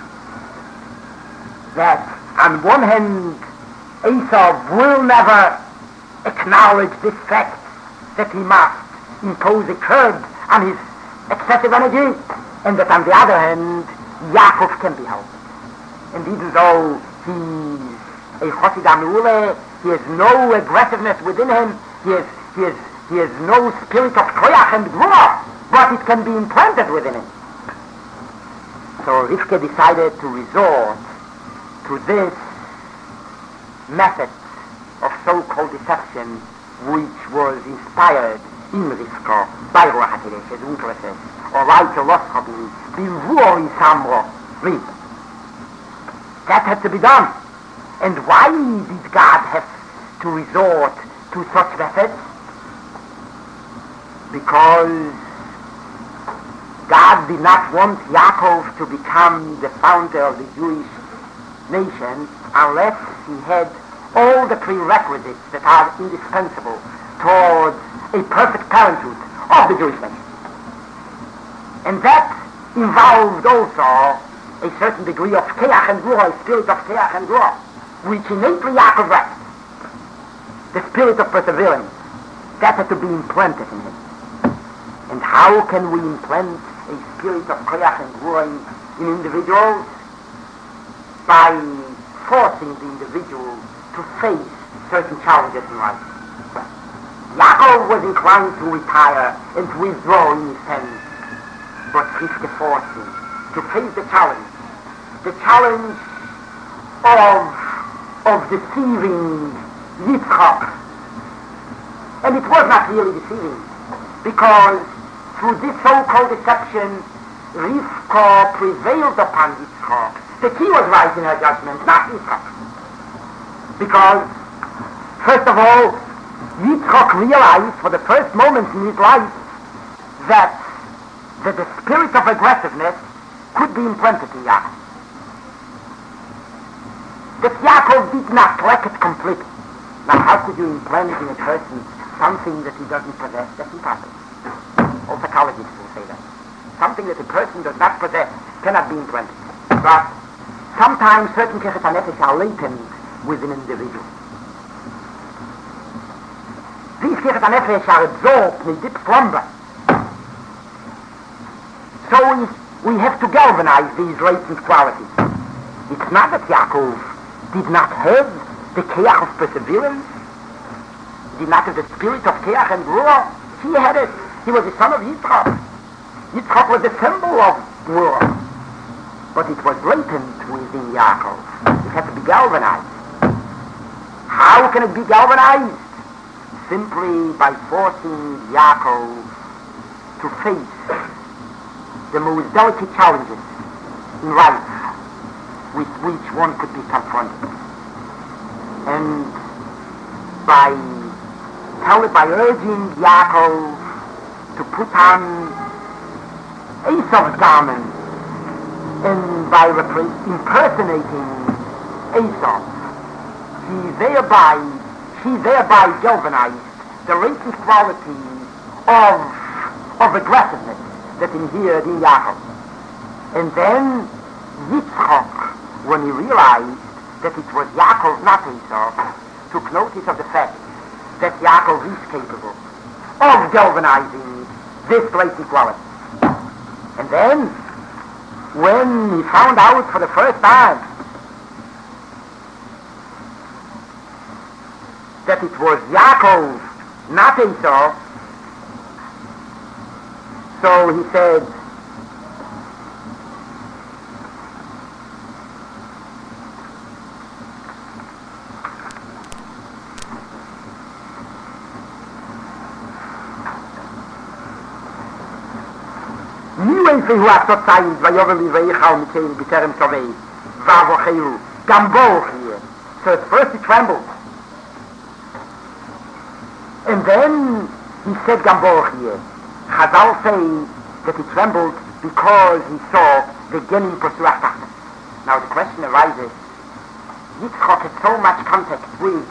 that on one hand Esau will never acknowledge this fact that he must impose a curb on his excessive energy, and that on the other hand Yaakov can be helped? And even though he's a Chosid Amule, he has no aggressiveness within him, he has no spirit of koyach and gvura, but it can be implanted within him. So Rivka decided to resort to this method of so-called deception, which was inspired in Rivka by Ruach HaKodesh, as Uncle says, or Leiter Loschobi, Bivur Isamro, read. That had to be done. And why did God have to resort to such methods? Because God did not want Yaakov to become the founder of the Jewish nation unless he had all the prerequisites that are indispensable towards a perfect parenthood of the Jewish nation. And that involved also a certain degree of keach and gvura, a spirit of keach and gvura, which innately Yaakov lacked. The spirit of perseverance, that had to be implanted in him. And how can we implant a spirit of keach and gvura in individuals? By forcing the individual to face certain challenges in life. Yaakov was inclined to retire and to withdraw in his sense, but Rivka forced him to face the challenge of deceiving Yitzchak. And it was not really deceiving, because through this so-called deception, Rivka prevailed upon Yitzchak. That he was right in her judgment, not Yitzchak. Because, first of all, Yitzchak realized for the first moment in his life that the spirit of aggressiveness could be implanted in Yaakov. That Yaakov did not lack it completely. Now, how could you implant in a person something that he doesn't possess? That's impossible. All psychologists will say that. Something that a person does not possess cannot be implanted. But sometimes certain keches hanefesh are latent within an individual. These keches hanefesh are absorbed in a deep slumber. So we have to galvanize these latent qualities. It's not that Yaakov did not have the keach of perseverance, did not have the spirit of keach and gvura. He had it. He was the son of Yitzchak. Yitzchak was the symbol of gvura. But it was latent within Yaakov. It had to be galvanized. How can it be galvanized? Simply by forcing Yaakov to face the most delicate challenges in life with which one could be confronted. And by urging Yaakov to put on Esau's garment, and by impersonating Esau, she thereby galvanized the latent quality of aggressiveness that inhered in Yaakov. And then Yitzchak, when he realized that it was Yaakov, not Esau, took notice of the fact that Yaakov is capable of galvanizing this latent quality. And then, when he found out for the first time that it was Yaakov, not Esau, so he said, who hat so Zeit, weil Jovel Weichau mit ihm biterem Tovei, Vavo Cheiru, Gambo hier. So at first he trembled. And then he said Gamborch here. Chazal say that he trembled because he saw the Genim Pursuach. Now the question arises, Yitzchak had so much contact with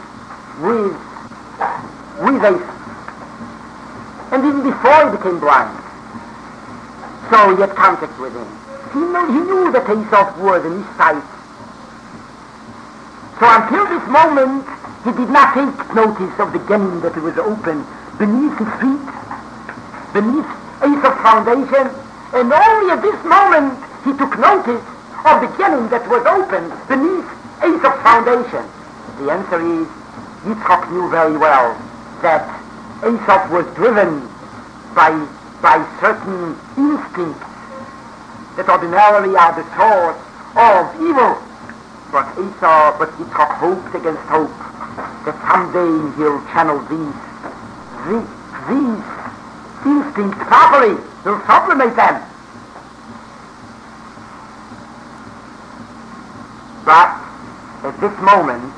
Esau. And even before he became blind. So he had contact with him. He knew that Esau was in his sight. So until this moment, he did not take notice of the Genim that was open beneath his feet, beneath Esau's foundation, and only at this moment he took notice of the Genim that was open beneath Esau's foundation. The answer is, Yitzchak knew very well that Esau was driven by certain instincts that ordinarily are the source of evil. But Yitzchak hoped against hope that someday he'll channel these instincts properly. He'll sublimate them. But at this moment,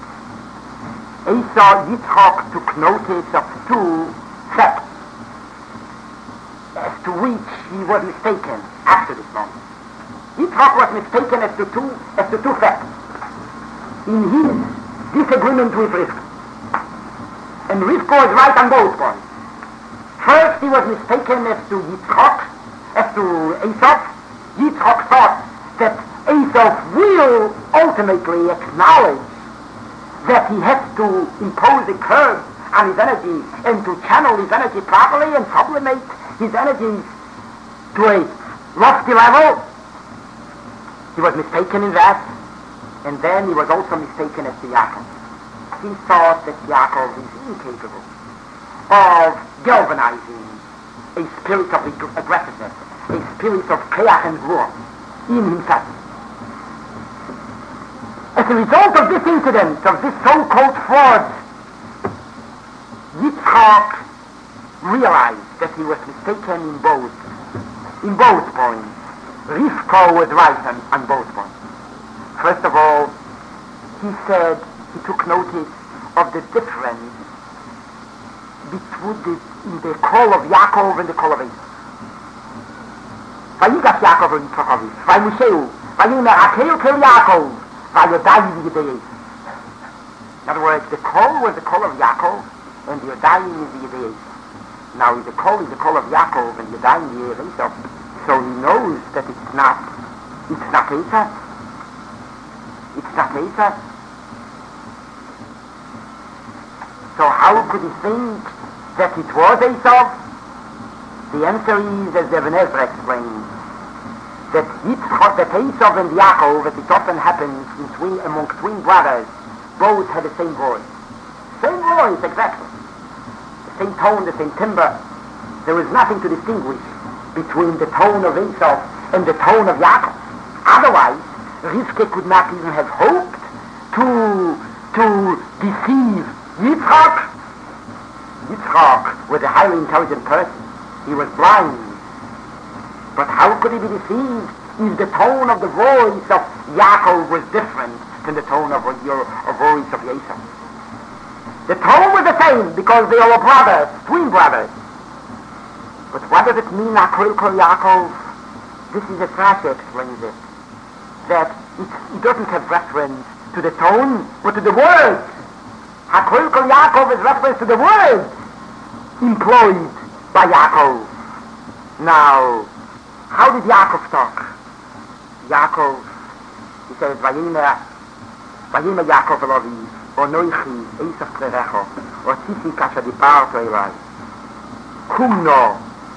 Yitzchak took notice of two facts as to which he was mistaken after this moment. Yitzchak was mistaken as to two facts in his disagreement with Rivka. And Rivka was right on both points. First, he was mistaken as to Yitzchak, as to Esau. Yitzchak thought that Esau will ultimately acknowledge that he has to impose a curb on his energy and to channel his energy properly and sublimate his energies to a lofty level. He was mistaken in that, and then he was also mistaken as to Yaakov. He thought that Yaakov is incapable of galvanizing a spirit of aggressiveness, a spirit of chaos and war in himself. As a result of this incident, of this so-called fraud, Yitzchak realized that he was mistaken in both points. Rivka was right on both points. First of all, he said he took notice of the difference between the call of Yaakov and the call of Esau. Vayigas Yaakov and Yitzchak Aviv, Vayimusheu, Vayimer Akel Kel Yaakov, Vayodai Yidei Esau. In other words, the call was the call of Yaakov, and the Yodayim is the Yidei Esau. Now, the call is the call of Yaakov, and Yodayim is the Esau. So he knows that it's not Esau. It's not Esau. So how could he think that it was Esau? The answer is, as Ibn Ezra explains, that Esau and Yaakov, as it often happens among twin brothers, both had the same voice. Same voice, exactly. The same tone, the same timbre. There was nothing to distinguish between the tone of Esau and the tone of Yaakov. Otherwise, Rivka could not even have hoped to deceive Yitzchak. Yitzchak was a highly intelligent person. He was blind. But how could he be deceived if the tone of the voice of Yaakov was different than the tone of voice of Esau? The tone was the same because they were brothers, twin brothers. But what does it mean, Akel Kol Yaakov? This is as Rashi explains it. That it doesn't have reference to the tone, but to the words. Akel Kol Yaakov is reference to the words employed by Yaakov. Now, how did Yaakov talk? Yaakov, he says, Vayimer Yaakov Elovi, O Noichi, Esaf Klerecho, O Tzisi Kasha Diparto Elai. Kumno.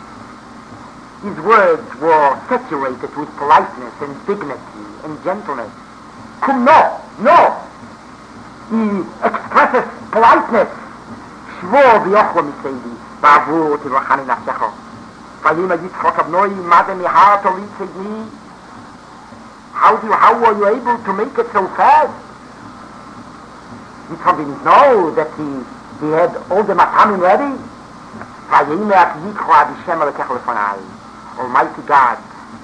His words were saturated with politeness and dignity and gentleness. Kumno, no. He expresses politeness. Shvor v'yochlo misedi, ba'avur tivachani nafshecho. Vayimer Yitzchak Abnoi, Madem Yiharto Litzegi. How were you able to make it so fast? Yitzchak didn't know that he had all the matamim ready. Vayimer Yitzchak Abishem Alekecho Lefonai. Almighty God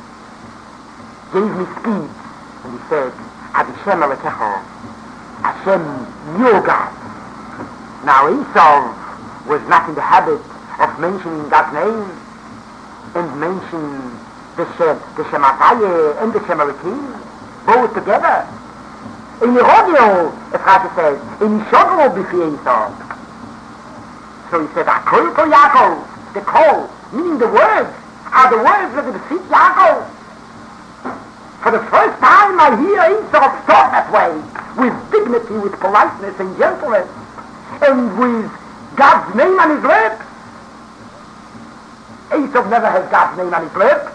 gave me speed, and he said, Abishem Alekecho, Hashem, your God. Now Esau was not in the habit of mentioning God's name and mention the Shem Havaya and the Shem Elokim, both together. In Yerodio, as Rashi says, in Shogro b'fi Esau. So he said, Akol to Yaakov, the call, meaning the words, are the words that defeat Yaakov. For the first time I hear Esau talk that way, with dignity, with politeness and gentleness, and with God's name on his lips. Esau never has God's name on his lips.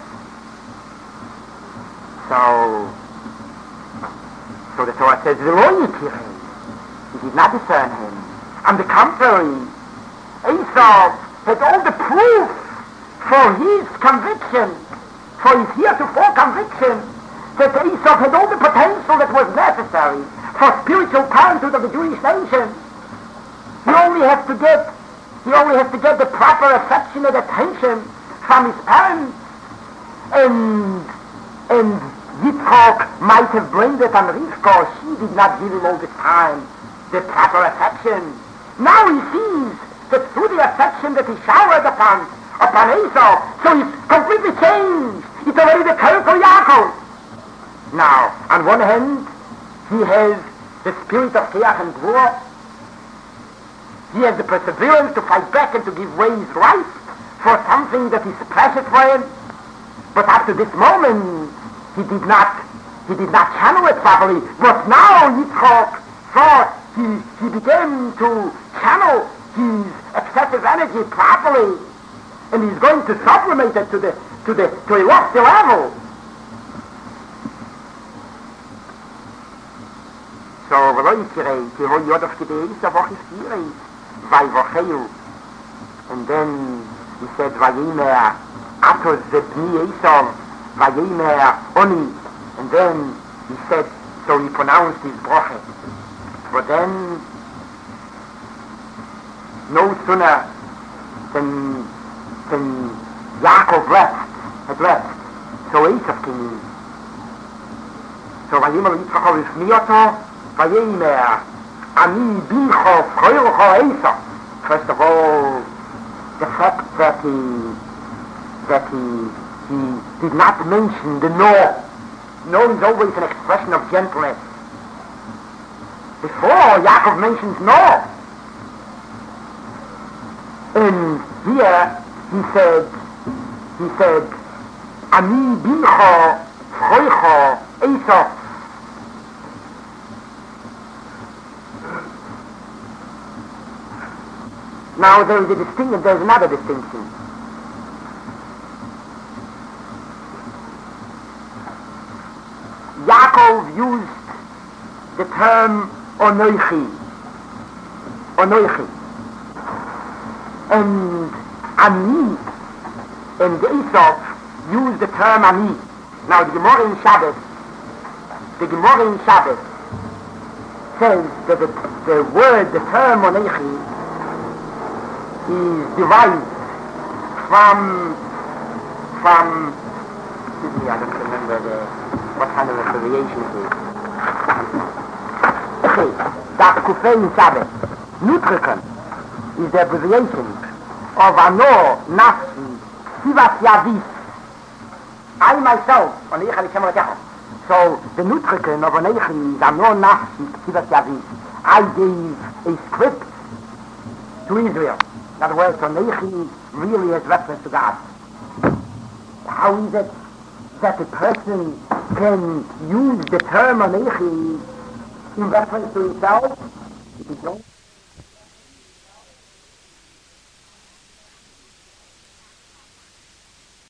So the Torah says, V'lo yikirei. He did not discern him. On the contrary, Esau had all the proof for his conviction, for his heretofore conviction, that Esau had all the potential that was necessary for spiritual parenthood of the Jewish nation. He only has to get the proper affectionate attention from his parents, and Yitzchak might have blamed it on Rivka. She did not give him all this time the proper affection. Now he sees that through the affection that he showered upon Esau, so he's completely changed. It's already the character of Yaakov. Now, on one hand, he has the spirit of Keach and Gvura. He has the perseverance to fight back and to give way his life for something that is precious for him. But up to this moment, he did not channel it properly. But now Yitzchak thought he began to channel his excessive energy properly, and he's going to sublimate it to a lofty level. So v'lo yikirei ki ho yodov kidei Esau v'chifirei vayvocheu. And then he said vayimer atos zebni Esau vayimer oni. And then he said, so he pronounced his bracha. But then no sooner than Yaakov had left, so Esau came in. So vayimer Yitzchak v'fni oto vayimer ani bincho v'choylcho Esau. First of all, the fact that he did not mention the no. No is always an expression of gentleness. Before, Yaakov mentions no. And here he said, Ani bincho v'choylcho Esau. Now there is there's another distinction. Yaakov used the term onoichi, and ani, and Esau used the term ani. Now the Gemara in Shabbos says that the word, the term onoichi, is derived from excuse me, I don't remember what kind of abbreviation it is. Okay, that Kufay in Shabbos. Nutrikan is the abbreviation of Ano, Nafsi, Sivas Yavis. I myself, so the Nutrikan of Anechi is Ano, Nafsi, Sivas Yavis. I gave a script to Israel. In other words, Onechi really has reference to God. How is it that a person can use the term Onechi in reference to himself? If he don't